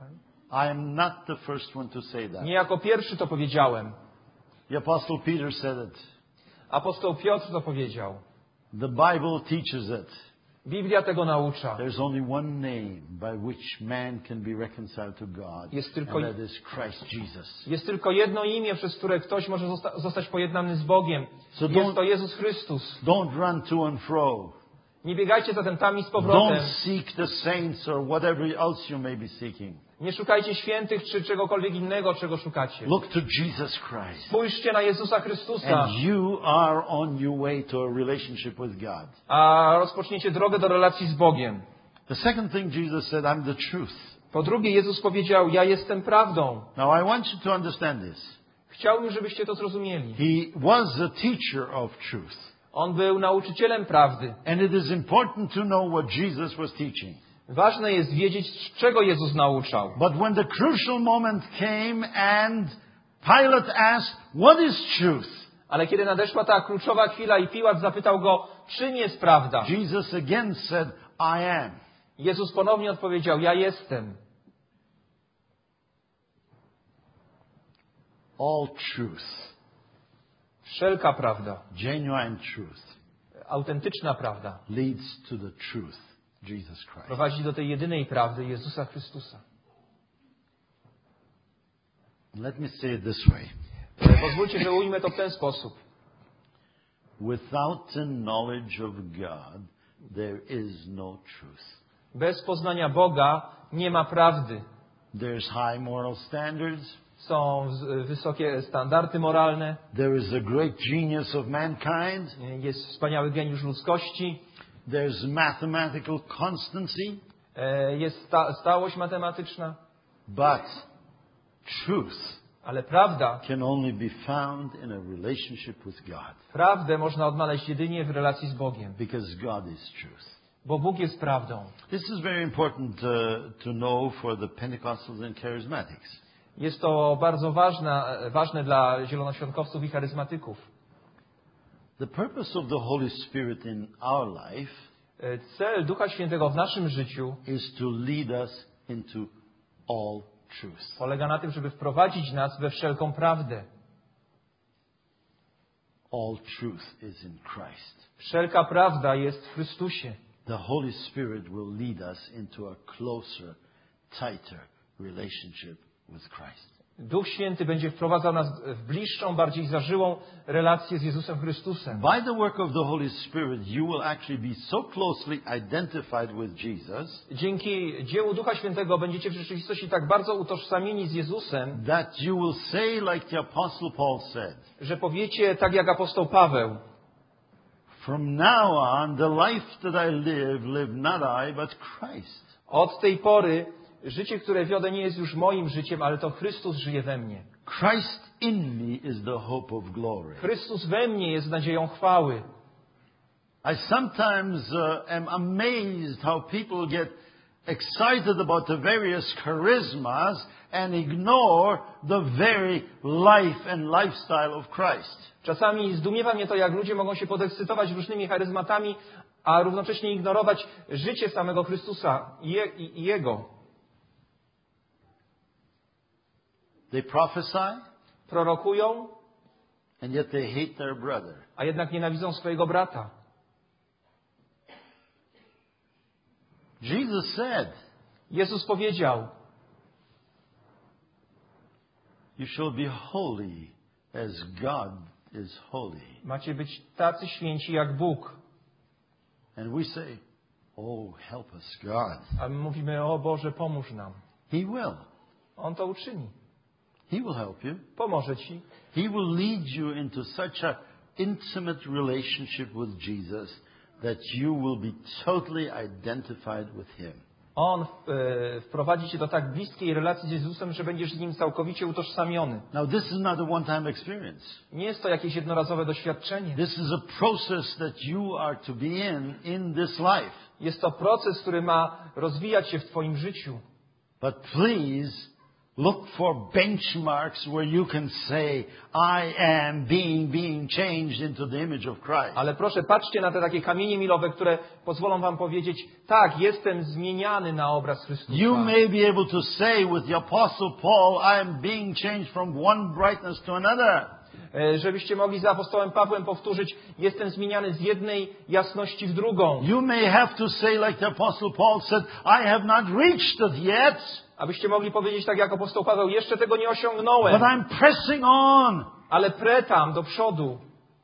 I am not the first one to say that. Nie jako pierwszy to powiedziałem. The Apostle Peter said it. Apostoł Piotr to powiedział. The Bible teaches it. Biblia tego naucza. There's only one name by which man can be reconciled to God, Jest tylko- and that is Christ Jesus. Jest tylko jedno imię, przez które ktoś może zosta- zostać pojednany z Bogiem. So Jest don't- to Jezus Chrystus. Don't run to and fro. Nie biegajcie zatem tam i z powrotem. Don't seek the saints or whatever else you may be seeking. Nie szukajcie świętych czy czegokolwiek innego, czego szukacie. Look to Jesus Christ. Spójrzcie na Jezusa Chrystusa, And you are on your way to a relationship with God. a rozpoczniecie drogę do relacji z Bogiem. The second thing Jesus said, I'm the truth. Po drugie, Jezus powiedział, ja jestem prawdą. Now I want you to understand this. Chciałbym, żebyście to zrozumieli. He was a teacher of truth. On był nauczycielem prawdy. And it is important to know what Jesus was teaching. Ważne jest wiedzieć, czego Jezus nauczał. But when the crucial moment came and Pilate asked, what is truth? Ale kiedy nadeszła ta kluczowa chwila i Piłat zapytał go, czym jest prawda? Jesus again said, I am. Jezus ponownie odpowiedział, ja jestem. All truth. Wszelka prawda, Genuine truth autentyczna prawda leads to the truth, Jesus Christ. prowadzi do tej jedynej prawdy, Jezusa Chrystusa. Let me say it this way. E, Pozwólcie, że ujmę to w ten sposób. Without the knowledge of God, there is no truth. Bez poznania Boga nie ma prawdy. There's high moral standards. Są z- wysokie standardy moralne, There is a great genius of mankind. e, jest wspaniały geniusz ludzkości, There's mathematical constancy. e, jest sta- stałość matematyczna, But truth ale prawda, can only be found in a relationship with God. prawdę można odnaleźć jedynie w relacji z Bogiem, Because God is truth. bo Bóg jest prawdą. This is very important uh, to know for the Pentecostals and Charismatics. Jest to bardzo ważne, ważne dla zielonoświątkowców i charyzmatyków. The purpose of the Holy Spirit in our life E, Cel Ducha Świętego w naszym życiu is to lead us into all truth. polega na tym, żeby wprowadzić nas we wszelką prawdę. All truth is in Christ. Wszelka prawda jest w Chrystusie. The Holy Spirit will lead us into a closer, tighter relationship with Christ. Duch Święty będzie wprowadzał nas w bliższą, bardziej zażyłą relację z Jezusem Chrystusem. By the work of the Holy Spirit, you will actually be so closely identified with Jesus Dzięki dziełu Ducha Świętego będziecie w rzeczywistości tak bardzo utożsamieni z Jezusem, that you will say like the Apostle Paul said, że powiecie tak jak apostoł Paweł: from now on, the life that I live, live not I, but Christ. Od tej pory życie, które wiodę, nie jest już moim życiem, ale to Chrystus żyje we mnie. Christ in me is the hope of glory. Chrystus we mnie jest nadzieją chwały. I sometimes uh, am amazed how people get excited about the various charismas and ignore the very life and lifestyle of Christ. Czasami zdumiewa mnie to, jak ludzie mogą się podekscytować różnymi charyzmatami, a równocześnie ignorować życie samego Chrystusa i, je, i, i Jego. They prophesy, Prorokują, and yet they hate their brother. a jednak nienawidzą swojego brata. Jesus said, Jezus powiedział: you shall be holy as God is holy. macie być tacy święci jak Bóg. And we say, oh, help us, God. A my mówimy: o Boże, pomóż nam. He will. On to uczyni. He will help you. Pomoże ci. He will lead you into such an intimate relationship with Jesus that you will be totally identified with Him. On e, wprowadzi cię do tak bliskiej relacji z Jezusem, że będziesz z Nim całkowicie utożsamiony. Now, this is not a one-time experience. Nie jest to jakieś jednorazowe doświadczenie. This is a process that you are to be in in this life. Jest to proces, który ma rozwijać się w twoim życiu. But please look for benchmarks where you can say, I am being, being changed into the image of Christ. Ale proszę, patrzcie na te takie kamienie milowe, które pozwolą wam powiedzieć: tak, jestem zmieniany na obraz Chrystusa. You may be able to say with the Apostle Paul, I am being changed from one brightness to another. E, Żebyście mogli za apostołem Pawłem powtórzyć: jestem zmieniany z jednej jasności w drugą. You may have to say like the Apostle Paul said, I have not reached it yet, Abyście mogli powiedzieć tak jak apostoł Paweł: jeszcze tego nie osiągnąłem, but I'm pressing on. ale pretam do przodu.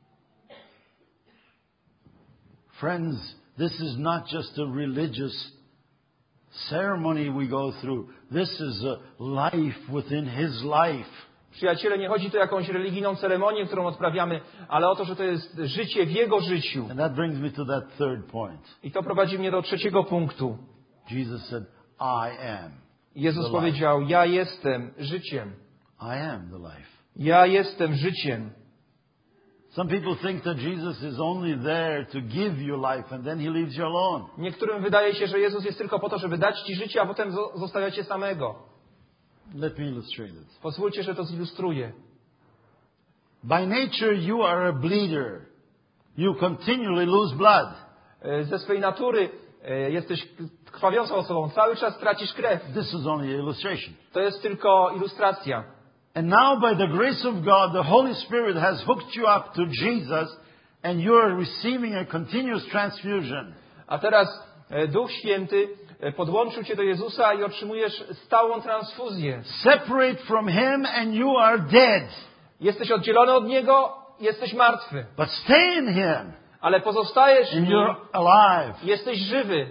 Friends, this is not just a religious ceremony we go through. This is a life within His life. Przyjaciele, nie chodzi tu o jakąś religijną ceremonię, którą odprawiamy, ale o to, że to jest życie w Jego życiu. And that brings me to that third point. I to prowadzi mnie do trzeciego punktu. Jesus said, I am. Jezus The powiedział: ja jestem życiem. I am the life. Ja jestem życiem. Some people think that Jesus is only there to give you life and then He leaves you alone. Niektórym wydaje się, że Jezus jest tylko po to, żeby dać ci życie, a potem zo- zostawia cię samego. Let me illustrate it. Pozwólcie, że to zilustruję. By nature you are a bleeder. You continually lose blood. E, Ze swej natury e, jesteś krwawiącą osobą. Cały czas tracisz krew. This is only an illustration. To jest tylko ilustracja. And now by the grace of God, the Holy Spirit has hooked you up to Jesus and you are receiving a continuous transfusion. A teraz e, Duch Święty e, podłączył cię do Jezusa i otrzymujesz stałą transfuzję. Separate from Him and you are dead. Jesteś oddzielony od Niego, jesteś martwy. But stay in Him Ale pozostajesz w and Nim, you're alive. jesteś żywy.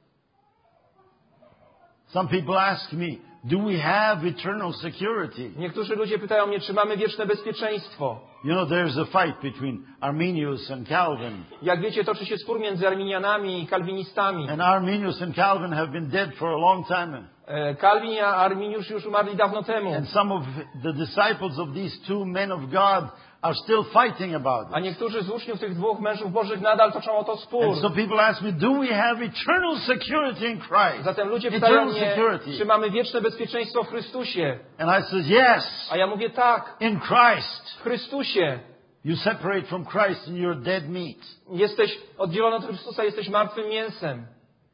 Some people ask me, do we have eternal security? Niektórzy ludzie pytają mnie, czy mamy wieczne bezpieczeństwo. You know, there's a fight between Arminius and Calvin. Jak wiecie, toczy się spór między Arminianami i Kalwinistami. And Arminius and Calvin have been dead for a long time. E, Kalwin i Arminiusz już umarli dawno temu. And some of the disciples of these two men of God are still fighting about A it. niektórzy z uczniów tych dwóch mężów bożych nadal toczą o to spór. And so people ask me, do we have eternal security in Christ? Zatem ludzie pytają Eternal mnie, security. czy mamy wieczne bezpieczeństwo w Chrystusie. And I said, yes, A ja mówię: tak, in Christ. w Chrystusie. You separate from Christ and you're dead meat. Jesteś oddzielony od Chrystusa, jesteś martwym mięsem.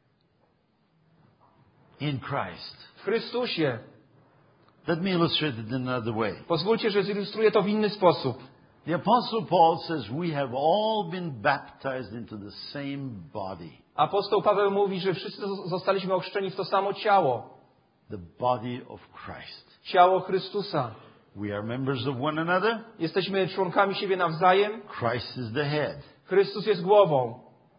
In Christ. W Chrystusie. Let me illustrate it in another way. Pozwólcie, że zilustruję to w inny sposób. The Apostle Paul says we have all been baptized into the same body. Apostoł Paweł mówi, że wszyscy zostaliśmy ochrzczeni w to samo ciało. The body of Christ. Ciało Chrystusa. We are members of one another. Jesteśmy członkami siebie nawzajem. Christ is the head. Chrystus jest głową.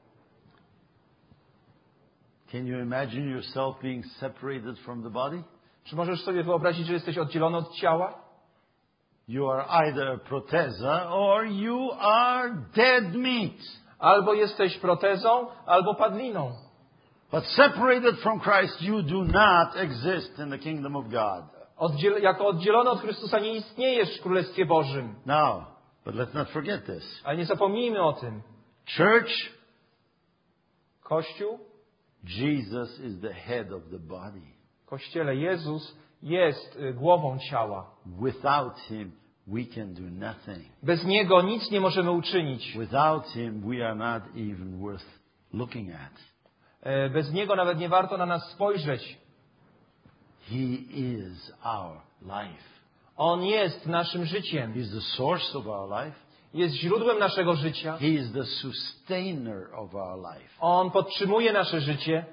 Can you imagine yourself being separated from the body? Czy możesz sobie wyobrazić, że jesteś oddzielony od ciała? You are either a proteza or you are dead meat. Albo jesteś protezą, albo padliną. But separated from Christ, you do not exist in the kingdom of God. Oddziel- jako oddzielony od Chrystusa nie istniejesz w Królestwie Bożym. Now, but let's not forget this. Ale nie zapomnijmy o tym. Church, Kościół, Jesus is the head of the body. Kościele, Jezus jest y, głową ciała. Without Him, we can do nothing. Bez Niego nic nie możemy uczynić. Without Him, we are not even worth looking at. E, Bez Niego nawet nie warto na nas spojrzeć. He is our life. On jest naszym życiem. He's the source of our life. Jest źródłem naszego życia. He is the sustainer of our life. On podtrzymuje nasze życie.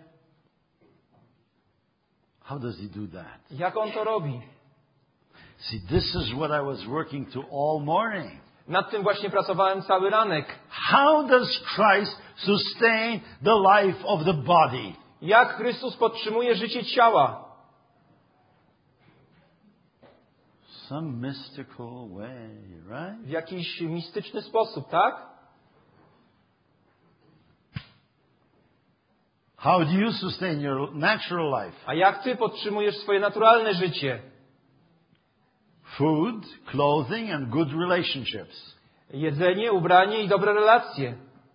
How does He do that? Jak On to robi? See, this is what I was working to all morning. Nad tym właśnie pracowałem cały ranek. How does Christ sustain the life of the body? Jak Chrystus podtrzymuje życie ciała? Some mystical way, right? W jakiś mistyczny sposób, tak? How do you sustain your natural life? A jak Ty podtrzymujesz swoje naturalne życie? Food, clothing, and good relationships. Jedzenie, ubranie i dobre relacje.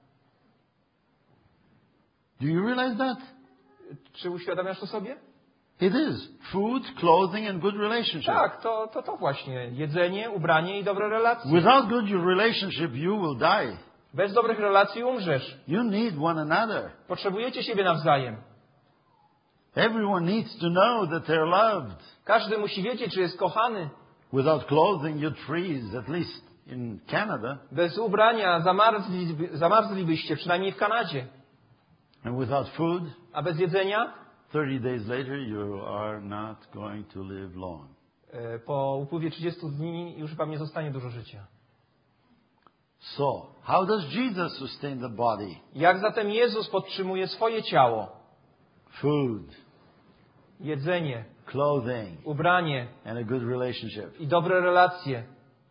Do you realize that? Czy uświadamiasz to sobie? It is. Food, clothing, and good relationships. Tak, to, to to właśnie. Jedzenie, ubranie i dobre relacje. Without good relationship, you will die. Bez dobrych relacji umrzesz. You need one another. Potrzebujecie siebie nawzajem. Everyone needs to know that they're loved. Każdy musi wiedzieć, czy jest kochany. Without clothing, you'd freeze, at least in Canada. Bez ubrania zamarzli, zamarzlibyście, przynajmniej w Kanadzie. And without food, A bez jedzenia? thirty days later, you are not going to live long. e, Po upływie trzydziestu dni już Wam nie zostanie dużo życia. So, how does Jesus sustain the body? Jak zatem Jezus podtrzymuje swoje ciało? Food, Jedzenie, clothing, ubranie and a good relationship. i dobre relacje.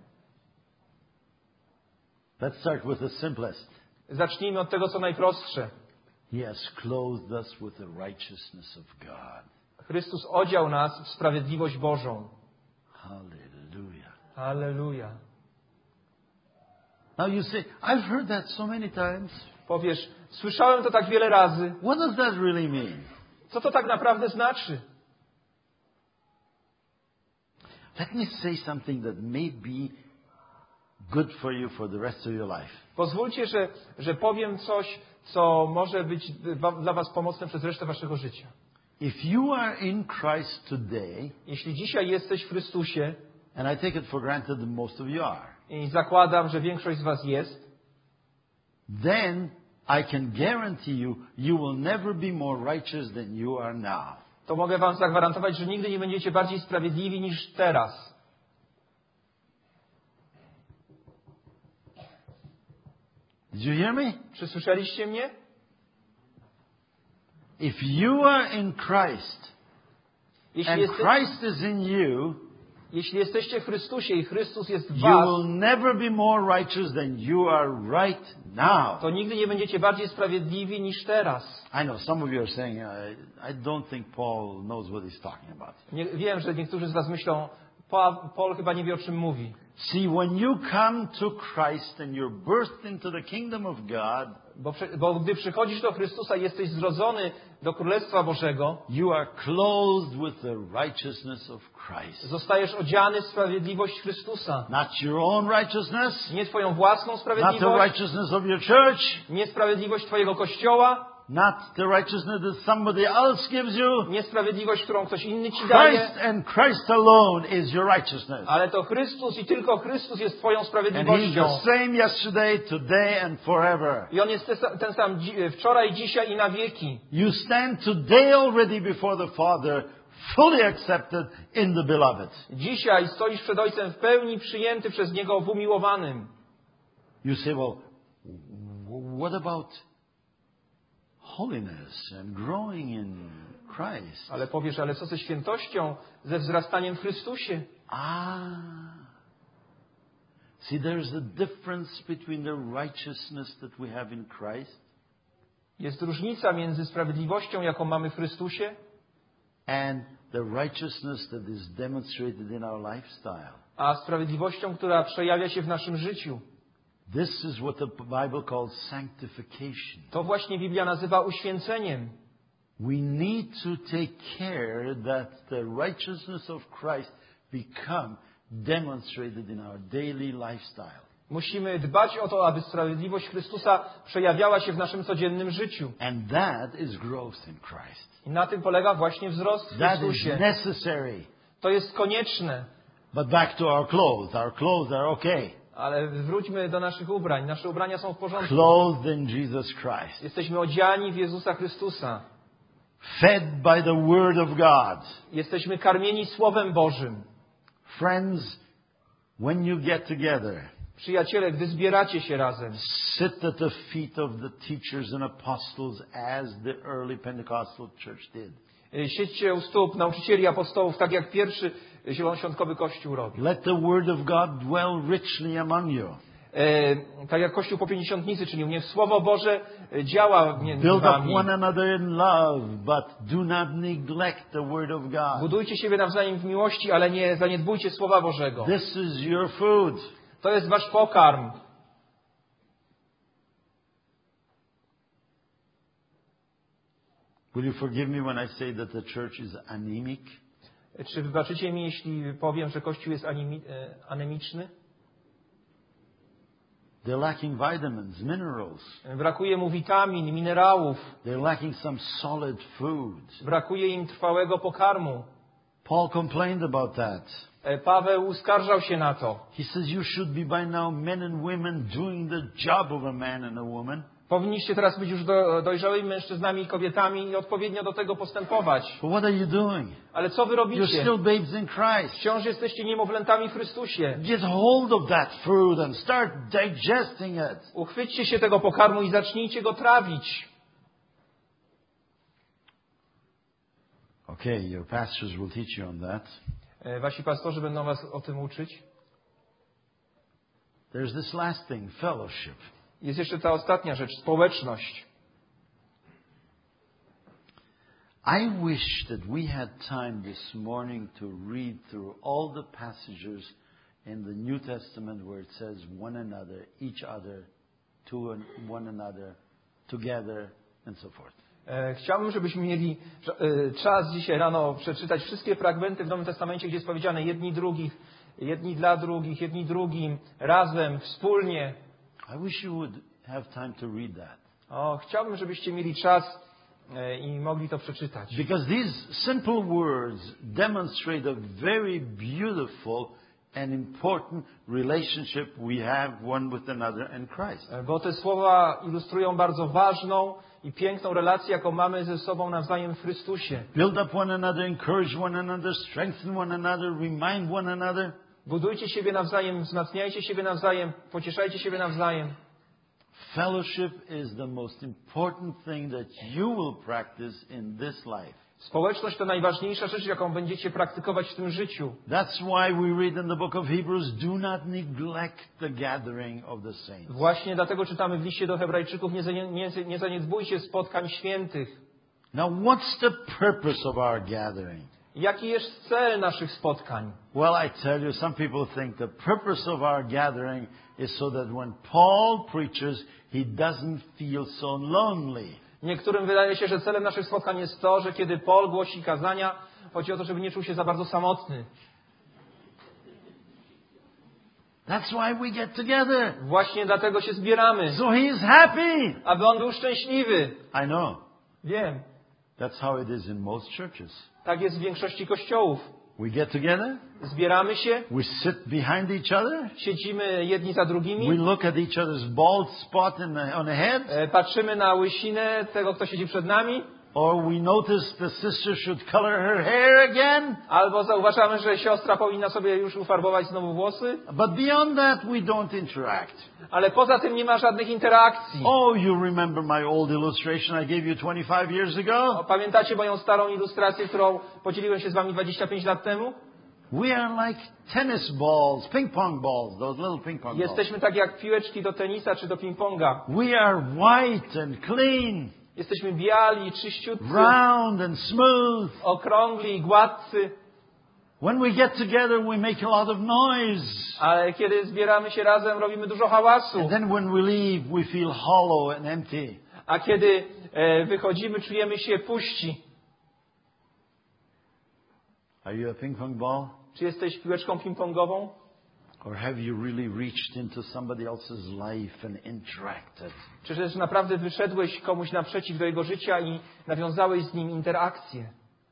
Let's start with the simplest. Zacznijmy od tego, co najprostsze. He has clothed us with the righteousness of God. Chrystus odział nas w sprawiedliwość Bożą. Hallelujah. Halleluja. Now you say, I've heard that so many times. Powiesz, słyszałem to tak wiele razy. What does that really mean? Co to tak naprawdę znaczy? Let me say something that may be good for you for the rest of your life. Pozwólcie, że, że powiem coś, co może być dla Was pomocne przez resztę Waszego życia. If you are in Christ today, Jeśli dzisiaj jesteś w Chrystusie, and I take it for granted that most of you are, i zakładam, że większość z Was jest, then I can guarantee you, you will never be more righteous than you are now. to mogę Wam zagwarantować, że nigdy nie będziecie bardziej sprawiedliwi niż teraz. Did you hear me? Czy słyszeliście mnie? If you are in Christ, Jeśli, and jeste, Christ is in you, jeśli jesteście w Chrystusie i Chrystus jest w you Was, will never be more righteous than you are right now. to nigdy nie będziecie bardziej sprawiedliwi niż teraz. I know some of you are saying, I, I don't think Paul knows what he's talking about. Nie, wiem, że niektórzy z Was myślą, Paul, Paul chyba nie wie, o czym mówi. See, when you come to Christ and you're birthed into the kingdom of God, Bo, bo gdy przychodzisz do Chrystusa i jesteś zrodzony do Królestwa Bożego, you are clothed with the righteousness of Christ. zostajesz odziany w sprawiedliwość Chrystusa. Not your own righteousness, Nie Twoją własną not the sprawiedliwość, righteousness of your church, nie sprawiedliwość Twojego Kościoła, not the righteousness that somebody else gives you. nie sprawiedliwość, którą ktoś inny Ci daje, Christ and Christ alone is your righteousness. ale to Chrystus i tylko Chrystus jest Twoją And He's sprawiedliwością. the same yesterday, today and forever. I On jest te- ten sam dzi- wczoraj, dzisiaj i na wieki. You stand today already before the Father fully accepted in the beloved. Dzisiaj stoisz przed Ojcem w pełni przyjęty przez Niego w umiłowanym. You say, well, what about holiness and growing in Christ? Ale powiesz, ale co ze świętością, ze wzrastaniem w Chrystusie? Ah. See, there's a difference between the righteousness that we have in Christ Jest różnica między sprawiedliwością, jaką mamy w Chrystusie, and the righteousness that is demonstrated in our lifestyle. a sprawiedliwością, która przejawia się w naszym życiu. This is what the Bible calls sanctification. To właśnie Biblia nazywa uświęceniem. We need to take care that the righteousness of Christ become demonstrated in our daily lifestyle. Musimy dbać o to, aby sprawiedliwość Chrystusa przejawiała się w naszym codziennym życiu. And that is growth in Christ. I na tym polega właśnie wzrost w That is Chrystusie. necessary. To jest konieczne. But back to our clothes. Our clothes are okay. Ale wróćmy do naszych ubrań. Nasze ubrania są w porządku. Clothed in Jesus Christ. Jesteśmy odziani w Jezusa Chrystusa. Fed by the Word of God. Jesteśmy karmieni Słowem Bożym. Friends, when you get together, Przyjaciele, gdy zbieracie się razem, sit at the feet of the teachers and apostles as the early Pentecostal church did. siedźcie u stóp nauczycieli apostołów, tak jak pierwszy zielonoświątkowy Kościół robił. Let the Word of God dwell richly among you. E, tak jak Kościół po pięćdziesiątnicy czynił. Niech Słowo Boże działa między Build up wami. one another in love, but do not neglect the Word of God. Budujcie siebie nawzajem w miłości, ale nie zaniedbujcie Słowa Bożego. This is your food. To jest wasz pokarm. Will you forgive me when I say that the church is anemic? Czy wybaczycie mi, jeśli powiem, że Kościół jest anemi, e, anemiczny? They're lacking vitamins, minerals. Brakuje mu witamin, minerałów. They're lacking some solid food. Brakuje im trwałego pokarmu. Paul complained about that. E, Paweł uskarżał się na to. He says you should be by now men and women doing the job of a man and a woman. Powinniście teraz być już do, dojrzałymi mężczyznami i kobietami i odpowiednio do tego postępować. But what are you doing? Ale co wy You're robicie? still babes in Christ. Wciąż jesteście niemowlętami w Chrystusie. Get hold of that food and start digesting it. Uchwyćcie się tego pokarmu i zacznijcie go trawić. Okay, your pastors will teach you on that. E, Wasi pastorzy będą was o tym uczyć. There's this last thing, fellowship. Jest jeszcze ta ostatnia rzecz, społeczność. I wish that we had time this morning to read through all the passages in the New Testament where it says one another, each other, to one another, together, and so forth. E, Chciałbym, żebyśmy mieli e, czas dzisiaj rano przeczytać wszystkie fragmenty w Nowym Testamencie, gdzie jest powiedziane jedni drugich, jedni dla drugich, jedni drugim, razem, wspólnie. I wish you would have time to read that. O, chciałbym, żebyście mieli czas e, i mogli to przeczytać. Because these simple words demonstrate a very beautiful and important relationship we have one with another in Christ. E, Bo te słowa ilustrują bardzo ważną i piękną relację, jaką mamy ze sobą nawzajem w Chrystusie. Build up one another, encourage one another, strengthen one another, remind one another. Budujcie siebie nawzajem, wzmacniajcie siebie nawzajem, pocieszajcie siebie nawzajem. Fellowship is the most important thing that you will practice in this life. Społeczność to najważniejsza rzecz, jaką będziecie praktykować w tym życiu. That's why we read in the book of Hebrews, do not neglect the gathering of the saints. Właśnie dlatego czytamy w liście do Hebrajczyków, nie, zanie, nie, nie zaniedbujcie spotkań świętych. Now, what's the purpose of our gathering? Jaki jest cel naszych spotkań? Well, I tell you, some people think the purpose of our gathering is so that when Paul preaches, he doesn't feel so lonely. Niektórym wydaje się, że celem naszych spotkań jest to, że kiedy Paul głosi kazania, chodzi o to, żeby nie czuł się za bardzo samotny. That's why we get together. Właśnie dlatego się zbieramy. So he is happy. Aby on był szczęśliwy. I know. Wiem. That's how it is in most churches. Tak jest w większości kościołów. We get together. Zbieramy się. We sit behind each other. Siedzimy jedni za drugimi. We look at each other's bald spot in the, on the head. E, Patrzymy na łysinę tego, kto siedzi przed nami. Or we notice the sister should color her hair again. Albo zauważamy, że siostra powinna sobie już ufarbować znowu włosy. But beyond that, we don't interact. Ale poza tym nie ma żadnych interakcji. Oh, you remember my old illustration I gave you twenty-five years ago? O, pamiętacie moją starą ilustrację, którą podzieliłem się z wami dwadzieścia pięć lat temu? We are like tennis balls, ping pong balls, those little ping pong balls. Jesteśmy tak jak piłeczki do tenisa czy do ping-ponga. We are white and clean, Jesteśmy biali, czyściutcy, round and smooth. okrągli i gładcy. When we get together, we make a lot of noise. Ale kiedy zbieramy się razem, robimy dużo hałasu. And then when we leave, we feel hollow and empty. A kiedy e, wychodzimy, czujemy się puści. Are you a ping pong ball? Czy jesteś piłeczką ping-pongową? Or have you really reached into somebody else's life and interacted? Czy też naprawdę wyszedłeś komuś naprzeciw do jego życia i nawiązałeś z nim interakcję?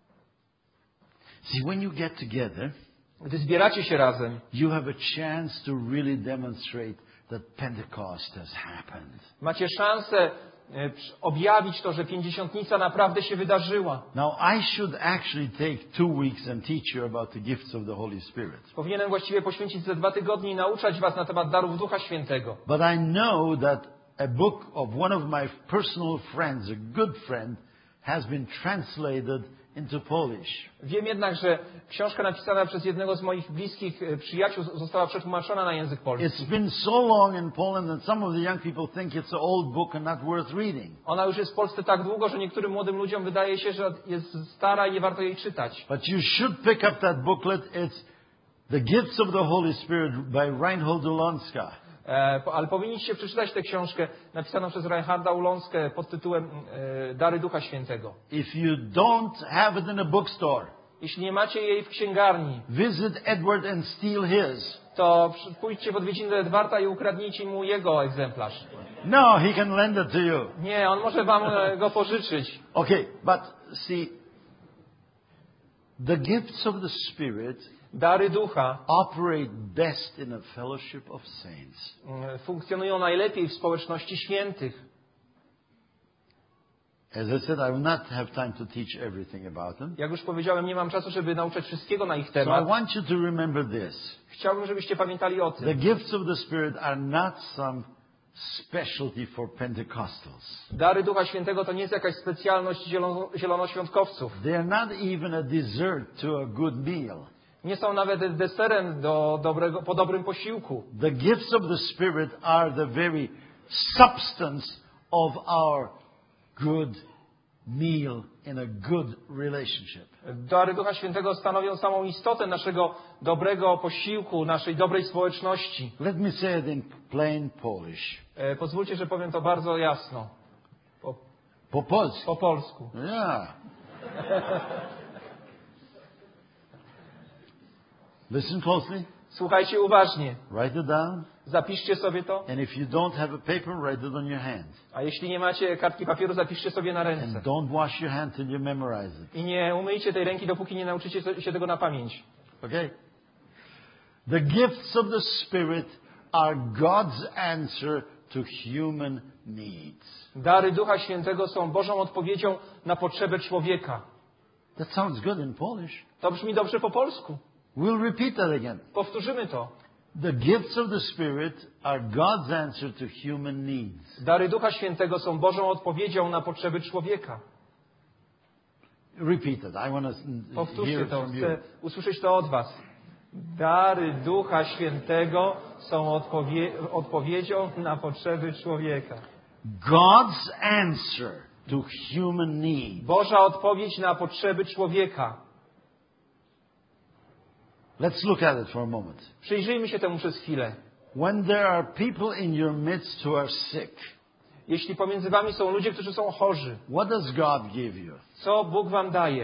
See, when you get together, Gdy zbieracie się razem, you have a chance to really demonstrate that Pentecost has happened. macie szansę e, przy- objawić to, że pięćdziesiątnica naprawdę się wydarzyła. Now, I should actually take two weeks and teach you about the gifts of the Holy Spirit. Powinienem właściwie poświęcić ze dwa tygodnie i nauczać was na temat darów Ducha Świętego. But I know that a book of one of my personal friends, a good friend, has been translated into Polish. Wiem jednak, że książka napisana przez jednego z moich bliskich e, przyjaciół została przetłumaczona na język polski. It's been so long in Poland that some of the young people think it's an old book and not worth reading. Ona już jest w Polsce tak długo, że niektórym młodym ludziom wydaje się, że jest stara i nie warto jej czytać. But you should pick up that booklet. It's The Gifts of the Holy Spirit by Reinhold Ulonska. E, po- ale powinniście przeczytać tę książkę napisaną przez Reinharda Ulonskę pod tytułem e, Dary Ducha Świętego. If you don't have it in a bookstore, Jeśli nie macie jej w księgarni, visit Edward and steal his. to przy- pójdźcie w odwiedziny do Edwarda i ukradnijcie mu jego egzemplarz. No, he can lend it to you. Nie, on może wam e, go pożyczyć. Okay, but see, the gifts of the Spirit Dary Ducha operate best in a fellowship of saints. mm, funkcjonują najlepiej w społeczności świętych. As I said, I will not have time to teach everything about them. Jak już powiedziałem, nie mam czasu, żeby nauczać wszystkiego na ich So I temat. want you to remember this. Chciałbym, żebyście pamiętali o The tym. gifts of the Spirit are not some specialty for Pentecostals. Dary Ducha Świętego to nie jest jakaś specjalność zielono, zielonoświątkowców. They are not even a dessert to a good meal. Nie są nawet deserem do dobrego, po dobrym posiłku. The gifts of the Spirit are the very substance of our good meal in a good relationship. Dary Ducha Świętego stanowią samą istotę naszego dobrego posiłku, naszej dobrej społeczności. Let me say it in plain Polish. E, pozwólcie, że powiem to bardzo jasno. Po, Po polsku. po polsku. Yeah. Listen closely. Słuchajcie uważnie. Write it down. Zapiszcie sobie to. And if you don't have a paper, write it on your hand. A jeśli nie macie kartki papieru, zapiszcie sobie na ręce. And don't wash your hand till you memorize it. I nie umyjcie tej ręki, dopóki nie nauczycie się tego na pamięć. Okay? The gifts of the Spirit are God's answer to human needs. Dary Ducha Świętego są Bożą odpowiedzią na potrzebę człowieka. That sounds good in Polish. To brzmi dobrze po polsku. We'll repeat that again. Powtórzymy to. The gifts of the Spirit are God's answer to human needs. Dary Ducha Świętego są Bożą odpowiedzią na potrzeby człowieka. Repeat it. I want to hear Powtórzcie it to. from you. Chcę usłyszeć to od was. Dary Ducha Świętego są odpowie odpowiedzią na potrzeby człowieka. God's answer to human needs. Boża odpowiedź na potrzeby człowieka. Let's look at it for a moment. Przyjrzyjmy się temu przez chwilę. When there are people in your midst who are sick, Jeśli pomiędzy wami są ludzie, którzy są chorzy, what does God give you? co Bóg wam daje?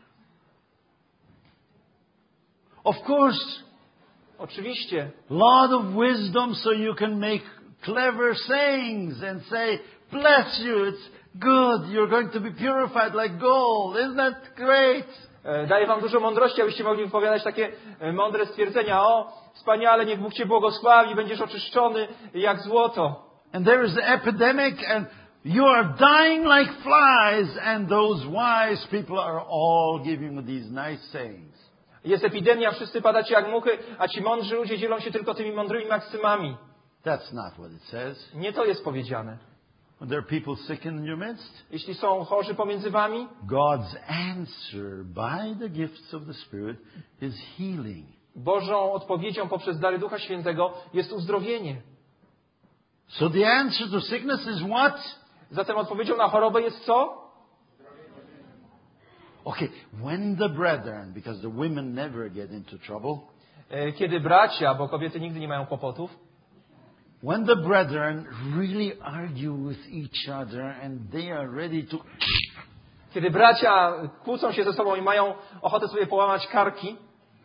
Of course, Oczywiście, lot of wisdom so you can make clever sayings and say, bless you, it's good, you're going to be purified like gold. Isn't that great? e, daje wam dużo mądrości, abyście mogli wypowiadać takie e, mądre stwierdzenia. O, wspaniale, niech Bóg cię błogosławi, będziesz oczyszczony jak złoto. And there is an epidemic and You are dying like flies, and those wise people are all giving these nice sayings. Jest epidemia, wszyscy padacie jak muchy, a ci mądrzy ludzie dzielą się tylko tymi mądrymi maksymami. That's not what it says. Nie to jest powiedziane. When there are people sick in your midst, Jeśli są chorzy pomiędzy wami, God's answer by the gifts of the Spirit is healing. Bożą odpowiedzią poprzez dary Ducha Świętego jest uzdrowienie. So the answer to sickness is what? Zatem odpowiedzią na chorobę jest co? Okay, when the brethren, because the women never get into trouble, E, Kiedy bracia, bo kobiety nigdy nie mają kłopotów, when the brethren really argue with each other and they are ready to... kiedy bracia kłócą się ze sobą i mają ochotę sobie połamać karki,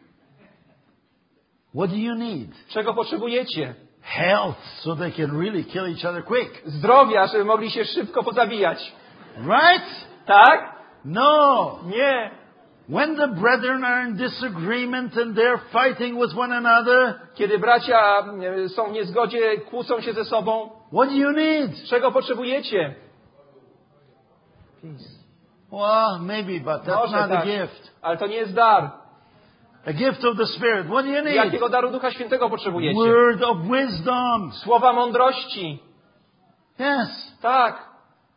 What do you need? czego potrzebujecie? Health, so they can really kill each other quick. Zdrowia, żeby mogli się szybko pozabijać. Right? Tak? No. Nie. When the brethren are in disagreement and they're fighting with one another, Kiedy bracia e, są w niezgodzie, kłócą się ze sobą, what do you need? czego potrzebujecie? Well, maybe, but that's Może not a tak, gift. ale to nie jest dar. A gift of the Spirit. What do you need? Jakiego daru Ducha Świętego potrzebujecie? Word of wisdom. Słowa mądrości. Yes. Tak.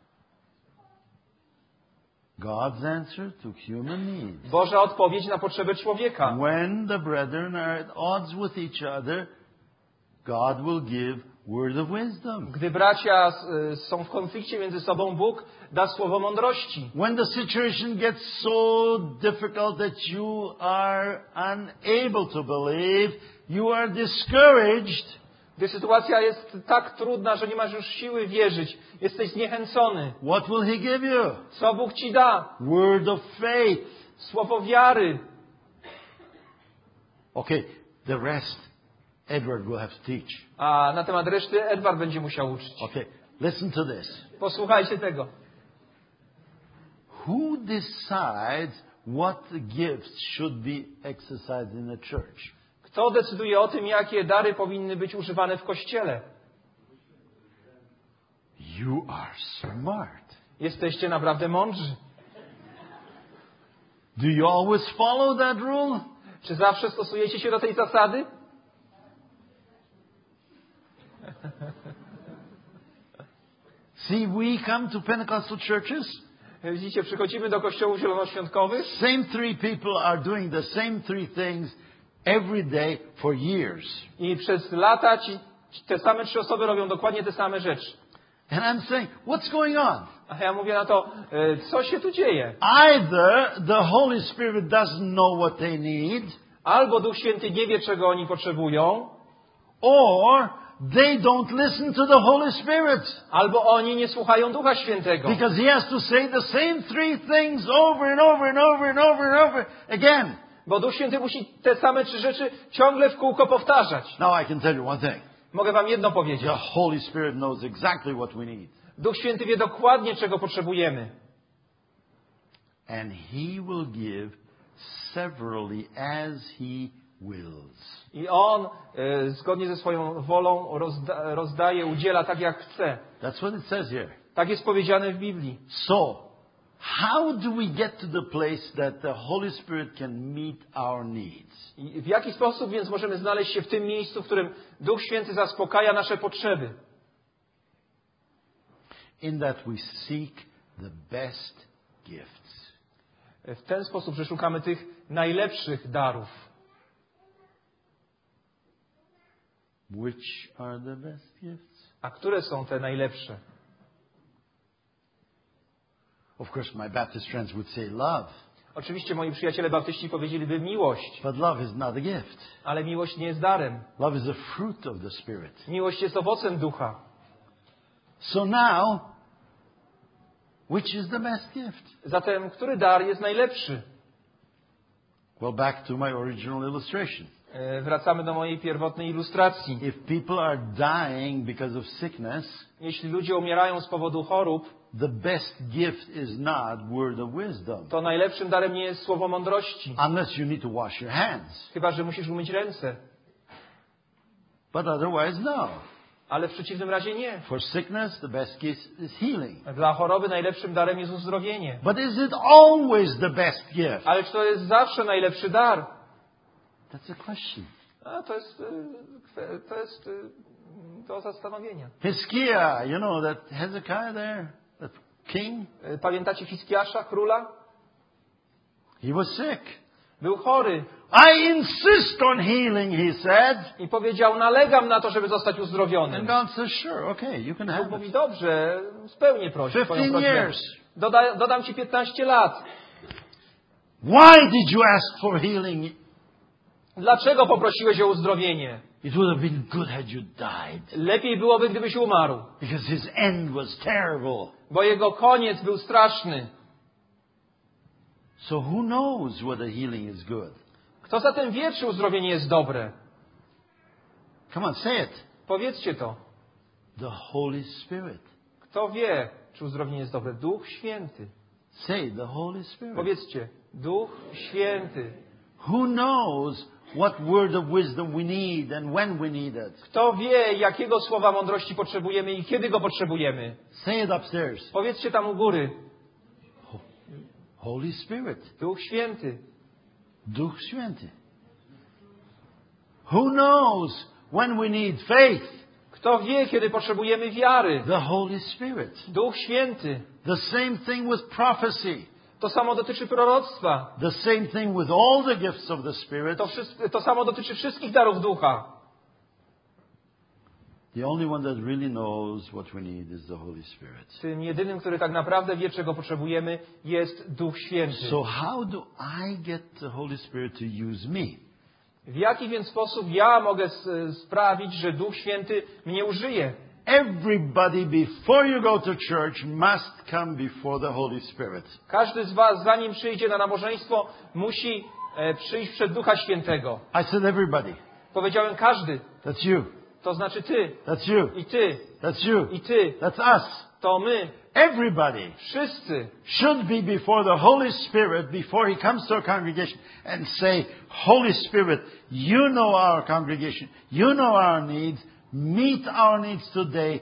God's answer to human needs. Boża odpowiedź na potrzeby człowieka. When the brethren are at odds with each other, God will give word of wisdom. Gdy bracia y, są w konflikcie między sobą, Bóg da słowo mądrości. When the situation gets so difficult that you are unable to believe, you are discouraged, Gdy sytuacja jest tak trudna, że nie masz już siły wierzyć, jesteś zniechęcony. what will He give you? Co Bóg ci da? Word of faith. Słowo wiary. Okay, the rest, Edward will have to teach. A na temat reszty Edward będzie musiał uczyć. Okay, listen to this. Posłuchajcie tego. Who decides what gifts should be exercised in a church? Kto decyduje o tym, jakie dary powinny być używane w Kościele? You are smart. Jesteście naprawdę mądrzy. Do you always follow that rule? Czy zawsze stosujecie się do tej zasady? See, we come to Pentecostal churches. Widzicie, przychodzimy do kościołów zielonoświątkowych. Same three people are doing the same three things every day for years. I przez lata ci, te same trzy osoby robią dokładnie te same rzeczy. And I'm saying, what's going on? A ja mówię na to, e, co się tu dzieje? Either the Holy Spirit doesn't know what they need, Albo Duch Święty nie wie, czego oni potrzebują, or they don't listen to the Holy Spirit. albo oni nie słuchają Ducha Świętego. Because He has to say the same three things over and over and over and over and over again. Bo Duch Święty musi te same trzy rzeczy ciągle w kółko powtarzać. Now I can tell you one thing. Mogę wam jedno powiedzieć. The Holy Spirit knows exactly what we need. Duch Święty wie dokładnie, czego potrzebujemy. And He will give severally as He wills. I On e, zgodnie ze swoją wolą rozda, rozdaje, udziela tak, jak chce. That's what it says here. Tak jest powiedziane w Biblii. So, how do we get to the place that the Holy Spirit can meet our needs? I w jaki sposób więc możemy znaleźć się w tym miejscu, w którym Duch Święty zaspokaja nasze potrzeby? In that we seek the best gifts. W ten sposób, że szukamy tych najlepszych darów. Which are the best gifts? A które są te najlepsze? Of course, my Baptist friends would say love. Oczywiście moi przyjaciele baptyści powiedzieliby miłość, But love is not a gift. ale miłość nie jest darem. Love is a fruit of the Spirit. Miłość jest owocem ducha. So now, which is the best gift? Zatem, który dar jest najlepszy? Well, back to my original illustration. E, Wracamy do mojej pierwotnej ilustracji. If people are dying because of sickness, Jeśli ludzie umierają z powodu chorób, the best gift is not word of wisdom. to najlepszym darem nie jest słowo mądrości. Unless you need to wash your hands. Chyba że musisz umyć ręce. But otherwise, no. Ale w przeciwnym razie nie. For sickness, the best gift is healing. Dla choroby najlepszym darem jest uzdrowienie. But is it always the best gift? Ale czy to jest zawsze najlepszy dar? That's a question. A, to jest, y, kwe- to jest y, do zastanowienia. Hezekiah, you know that Hezekiah there, that king, Y, Pamiętacie Hiskiasza, króla? he was sick. Był chory I insist on healing, he said. i powiedział, nalegam na to, żeby zostać And uzdrowionym. God says, sure, okay, you can Bóg have mówi, it. dobrze, spełnię prośbę, twoją Fifteen prośbę. years. Doda, dodam ci piętnaście lat. Why did you ask for healing? Dlaczego poprosiłeś o uzdrowienie? It would have been good had you died. Lepiej byłoby, gdybyś umarł, Because his end was terrible. bo jego koniec był straszny. So who knows whether healing is good? Kto zatem wie, czy uzdrowienie jest dobre? Come on, say it. Powiedzcie to. The Holy Spirit. Kto wie, czy uzdrowienie jest dobre? Duch Święty. Say the Holy Spirit. Powiedzcie, Duch Święty. Who knows what word of wisdom we need and when we need it? Kto wie, jakiego słowa mądrości potrzebujemy i kiedy go potrzebujemy? Say it upstairs. Powiedzcie tam u góry. Holy Spirit. Duch Święty. Duch Święty. Who knows when we need faith? Kto wie, kiedy potrzebujemy wiary? The Holy Spirit. Duch Święty. The same thing with prophecy. To samo dotyczy proroctwa. The same thing with all the gifts of the Spirit. To, wszystko, to samo dotyczy wszystkich darów ducha. The only one that really knows what we need is the Holy Spirit. Tym jedynym, który tak naprawdę wie, czego potrzebujemy, jest Duch Święty. So how do I get the Holy Spirit to use me? W jaki więc sposób ja mogę s- sprawić, że Duch Święty mnie użyje? Everybody before you go to church must come before the Holy Spirit. Każdy z was, zanim przyjdzie na nabożeństwo, musi e, przyjść przed Ducha Świętego. I said everybody. Powiedziałem każdy. That's you. To znaczy ty. That's you. I ty. That's you. I ty. That's us. To my. Everybody Wszyscy should be before the Holy Spirit before He comes to our congregation and say, Holy Spirit, you know our congregation. You know our needs. Meet our needs today.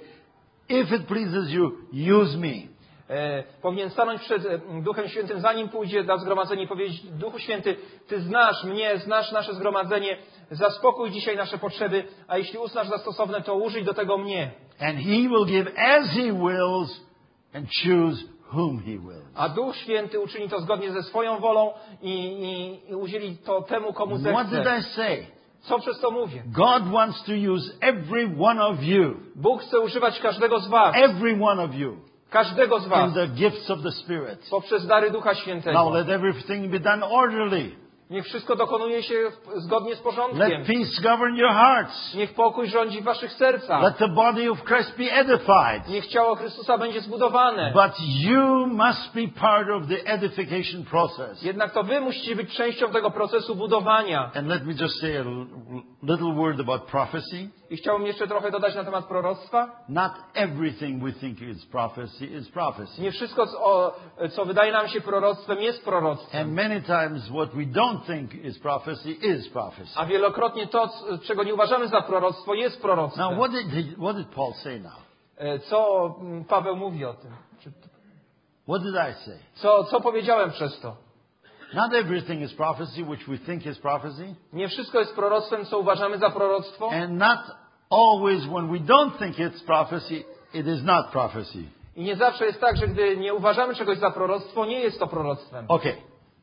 If it pleases you, use me. e, powinien stanąć przed e, Duchem Świętym, zanim pójdzie na zgromadzenie i powiedzieć: Duchu Święty, Ty znasz mnie, znasz nasze zgromadzenie, zaspokój dzisiaj nasze potrzeby, a jeśli uznasz za stosowne, to użyj do tego mnie. And He will give as He wills and choose whom He wills. A Duch Święty uczyni to zgodnie ze swoją wolą i, i, i udzieli to temu, komu What did zechce. I say? Co przez to mówię? God wants to use every one of you. Bóg chce używać każdego z was, Every one of you. każdego z was, In the gifts of the Spirit. poprzez dary Ducha Now Świętego. let everything be done orderly. Niech wszystko dokonuje się w- zgodnie z porządkiem. Let peace govern your hearts. Niech pokój rządzi w waszych sercach. Let the body of Christ be edified. Niech ciało Chrystusa będzie zbudowane. But you must be part of the edification process. Jednak to wy musicie być częścią tego procesu budowania. And let me just say a l- little word about prophecy. I chciałbym jeszcze trochę dodać na temat proroctwa. Not everything we think is prophecy is prophecy. Nie wszystko, co, co wydaje nam się proroctwem, jest proroctwem. And many times what we don't think is prophecy is prophecy. A wielokrotnie to, c- czego nie uważamy za proroctwo, jest Now proroctwem. what did, what did Paul say now? E, Co mm, Paweł mówi o tym? Czy- What did I say? Co, co powiedziałem przez to? Not everything is prophecy which we think is prophecy. Nie wszystko jest proroctwem, co uważamy za proroctwo. And not always when we don't think it's prophecy, it is not prophecy. I nie zawsze jest tak, że gdy nie uważamy czegoś za proroctwo, nie jest to proroctwem. Okay.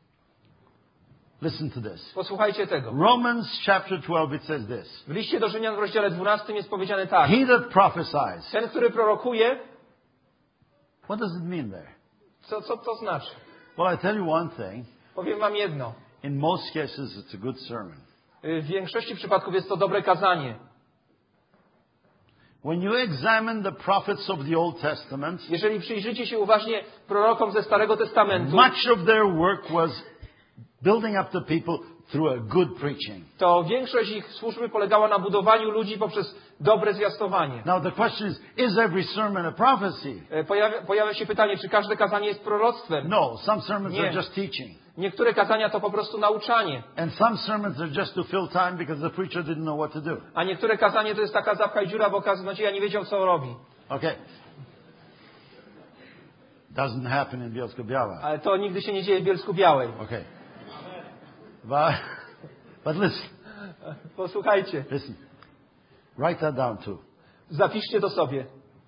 Listen to this. Posłuchajcie tego. Romans chapter twelve, it says this. W liście do Rzymian w rozdziale dwunastym jest powiedziane tak. He that prophesies. Ten, który prorokuje, What does it mean there? co, co to znaczy? Well, I tell you one thing. Powiem wam jedno. In most cases, it's a good sermon. W większości przypadków jest to dobre kazanie. When you examine the prophets of the Old Testament, Jeżeli przyjrzycie się uważnie prorokom ze Starego Testamentu, much of their work was building up the people through a good preaching. to większość ich służby polegała na budowaniu ludzi poprzez dobre zwiastowanie. Now the question is, is every sermon a prophecy? E, Pojawia, pojawia się pytanie, czy każde kazanie jest proroctwem? No, some sermons Nie. are just teaching. Niektóre kazania to po prostu nauczanie. And some sermons are just to fill time because the preacher didn't know what to do. A niektóre kazanie to jest taka zapchaj dziura, bo kaznodzieja nie wiedział, co robi. Okay. Doesn't happen in Bielsko-Biała. Ale to nigdy się nie dzieje w Bielsku-Białej. Okay. But, but listen. Posłuchajcie. Listen. Write that down too. Zapiszcie to sobie.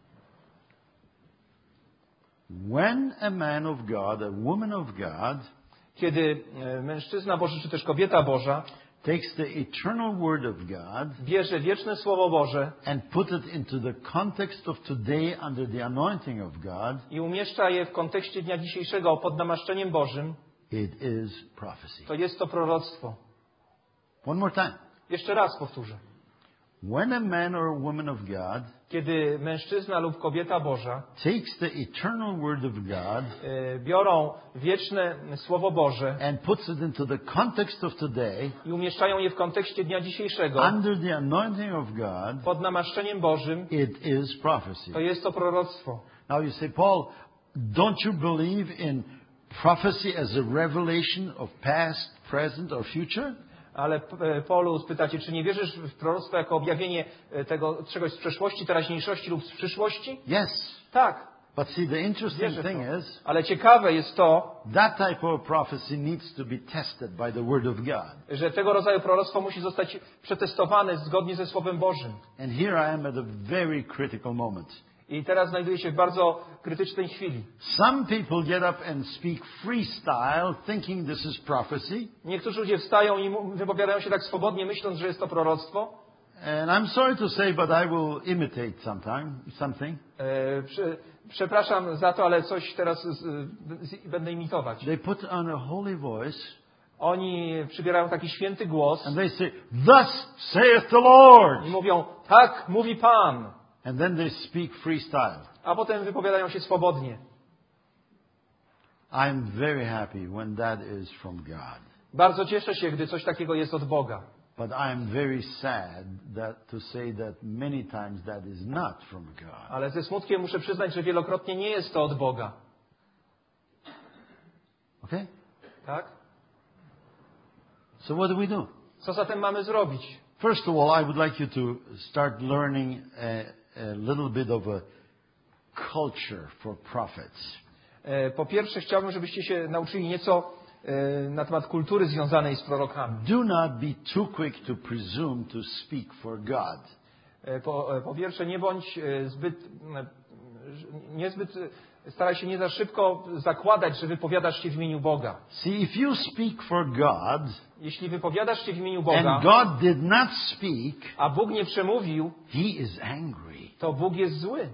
When a man of God, a woman of God, Kiedy mężczyzna Boży, czy też kobieta Boża takes the eternal word of God bierze wieczne Słowo Boże and put it into the context of today under the anointing of God, i umieszcza je w kontekście dnia dzisiejszego pod namaszczeniem Bożym, it is prophecy. to jest to proroctwo. One more time. Jeszcze raz powtórzę. When a man or a woman of God Kiedy mężczyzna lub kobieta Boża takes the eternal word of God e, biorą wieczne Słowo Boże and puts it into the context of today i umieszczają je w kontekście dnia dzisiejszego under the anointing of God, pod namaszczeniem Bożym, it is prophecy. to jest to proroctwo. Now you say, Paul, don't you believe in prophecy as a revelation of past, present or future? Ale e, Polu spytacie, czy nie wierzysz w proroctwo jako objawienie e, tego czegoś z przeszłości, teraźniejszości lub z przyszłości? Yes. Tak, But see, the interesting wierzę w thing to. is, Ale ciekawe jest to, that type of prophecy needs to be tested by the word of God. że tego rodzaju proroctwo musi zostać przetestowane zgodnie ze Słowem Bożym. And here I am at a very critical moment. I teraz znajduję się w bardzo krytycznej chwili. Some people get up and speak freestyle, thinking this is prophecy. Niektórzy ludzie wstają i mu- wypowiadają się tak swobodnie, myśląc, że jest to proroctwo. And I'm sorry to say, but I will imitate sometime, something. E, prze, przepraszam za to, ale coś teraz z, z, będę imitować. They put on a holy voice Oni przybierają taki święty głos and they say, "Thus saith the Lord." i mówią, tak, mówi Pan. And then they speak freestyle. A potem wypowiadają się swobodnie. I'm very happy when that is from God. Bardzo cieszę się, gdy coś takiego jest od Boga. But I'm very sad that to say that many times that is not from God. Ale ze smutkiem muszę przyznać, że wielokrotnie nie jest to od Boga. Okay? Tak? So what do we do? Co zatem mamy zrobić? First of all, I would like you to start learning a, a little bit of a culture for prophets. E, Po pierwsze, chciałbym, żebyście się nauczyli nieco e, na temat kultury związanej z prorokami. Do not be too quick to presume to speak for God. E, Po, e, po pierwsze, nie bądź e, zbyt, e, niezbyt, e, staraj się nie za szybko zakładać, że wypowiadasz się w imieniu Boga. See, if you speak for God Jeśli wypowiadasz się w imieniu Boga, and God did not speak, a Bóg nie przemówił, He is angry. to Bóg jest zły.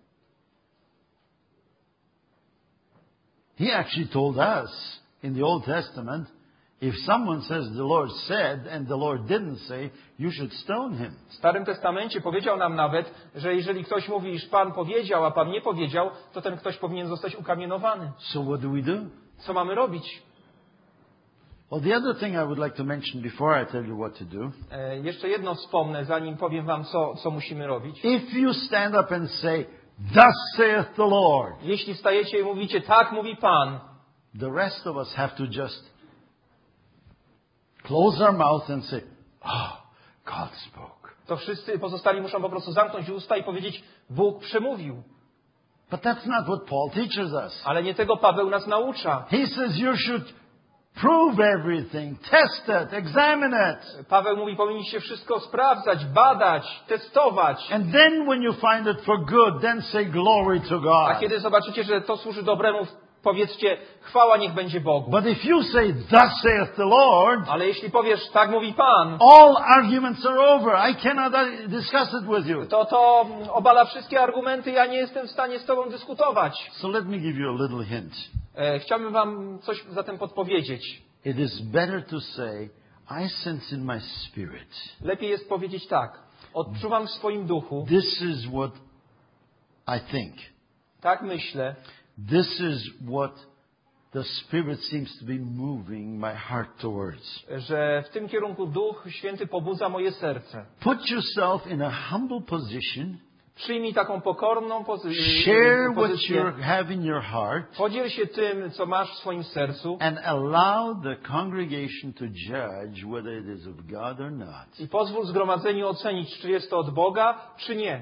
He actually told us in the Old Testament, if someone says the Lord said and the Lord didn't say, you should stone him. W Starym Testamencie powiedział nam nawet, że jeżeli ktoś mówi, iż Pan powiedział, a Pan nie powiedział, to ten ktoś powinien zostać ukamienowany. So what do we do? Co mamy robić? Well, the other thing I would like to mention before I tell you what to do, E, jeszcze jedno wspomnę, zanim powiem wam, co, co musimy robić. if you stand up and say, thus saith the Lord, Jeśli wstajecie i mówicie, tak mówi Pan, the rest of us have to just close our mouth and say, oh, God spoke. to wszyscy pozostali muszą po prostu zamknąć usta i powiedzieć, Bóg przemówił. But that's not what Paul teaches us. Ale nie tego Paweł nas naucza. He says you should prove everything, test it, examine it. Paweł mówi, powinniście wszystko sprawdzać, badać, testować. And then when you find it for good, then say glory to A God. kiedy zobaczycie, że to służy dobremu, powiedzcie, chwała niech będzie Bogu. But if you say, thus saith the Lord, Ale jeśli powiesz, tak mówi Pan, all arguments are over. I cannot uh, discuss it with you. to to obala wszystkie argumenty, ja nie jestem w stanie z Tobą dyskutować. So let me give you a little hint. E, chciałbym Wam coś zatem podpowiedzieć. It is better to say, I sense in my spirit. Lepiej jest powiedzieć tak. Odczuwam w swoim duchu, This is what I think. tak myślę, This is what the Spirit seems to be moving my heart towards. że w tym kierunku Duch Święty pobudza moje serce. Put yourself in a humble position Przyjmij taką pokorną pozy- Share what pozycję. you have in your heart Podziel się tym, co masz w swoim sercu and allow the congregation to judge whether it is of God or not. i pozwól zgromadzeniu ocenić, czy jest to od Boga, czy nie.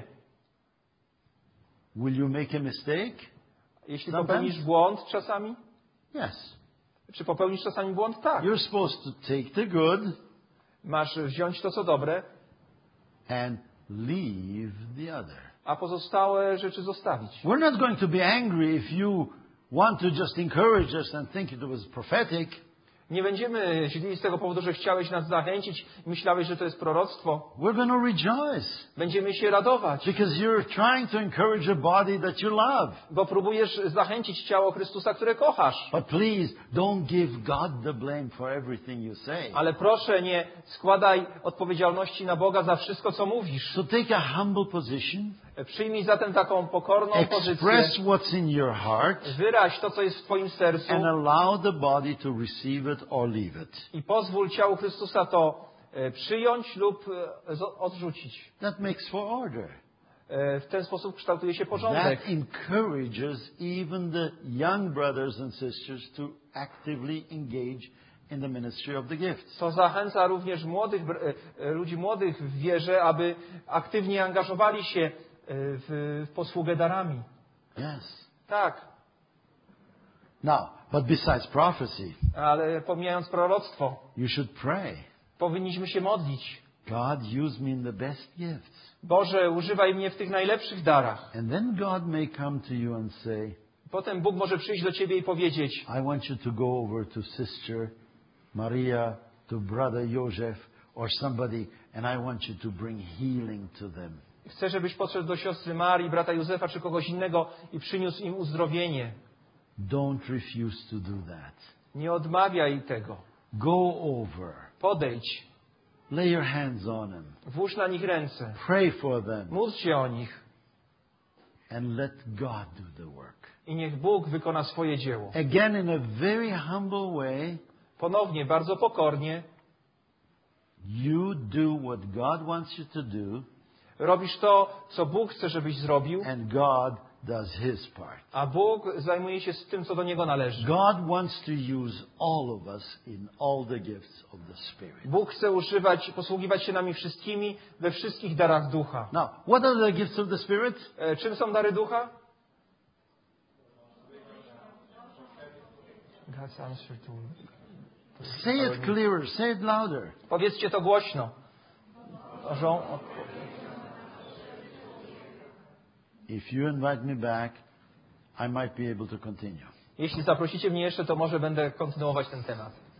Will you make a mistake? Jeśli Sometimes. popełnisz błąd czasami? Yes. Czy popełnisz czasami błąd? Tak. You're supposed to take the good Masz wziąć to, co dobre, and leave the other. a pozostałe rzeczy zostawić. We're not going to be angry if you want to just encourage us and think it was prophetic. Nie będziemy źli z tego powodu, że chciałeś nas zachęcić i myślałeś, że to jest proroctwo. We're going to rejoice Będziemy się radować, because you're trying to encourage a body that you love. bo próbujesz zachęcić ciało Chrystusa, które kochasz. But please don't give God the blame for everything you say. Ale proszę, nie składaj odpowiedzialności na Boga za wszystko, co mówisz. So take a humble position. Przyjmij zatem taką pokorną pozycję. Express what's in your heart Wyraź to, co jest w twoim sercu and allow the body to receive it or leave it. i pozwól ciału Chrystusa to e, przyjąć lub e, z- odrzucić. That makes for order. E, W ten sposób kształtuje się porządek. That encourages even the young brothers and sisters to actively engage in the ministry of the gifts. To zachęca również młodych, br- e, ludzi młodych w wierze, aby aktywnie angażowali się e, w, w posługę darami. Yes. Tak, Now, but besides prophecy, ale pomijając proroctwo, you should pray. powinniśmy się modlić. God, use me in the best gifts. Boże, używaj mnie w tych najlepszych darach. And then God may come to you and say, Potem Bóg może przyjść do ciebie i powiedzieć: I want you to go over to Sister Maria, to Brother Joseph, or somebody, and I want you to bring healing to them. chcę, żebyś podszedł do siostry Marii, brata Józefa czy kogoś innego i przyniósł im uzdrowienie. Don't refuse to do that. Nie odmawiaj tego. Go over. Podejdź, Lay your hands on them. włóż na nich ręce, Pray for them. módl się o nich And let God do the work. i niech Bóg wykona swoje dzieło. Again, in a very humble way, Ponownie, bardzo pokornie, you do what God wants you to do, robisz to, co Bóg chce, żebyś zrobił, and God does His part. a Bóg zajmuje się z tym, co do Niego należy. God wants to use all of us in all the gifts of the Spirit. Bóg chce używać, posługiwać się nami wszystkimi we wszystkich darach ducha. Now, what are the gifts of the Spirit? E, czym są dary ducha? God's answer to... Say it clearer, say it louder. Powiedzcie to głośno. Żą... If you invite me back, I might be able to continue. Jeśli zaprosicie mnie jeszcze, to może będę kontynuować ten temat.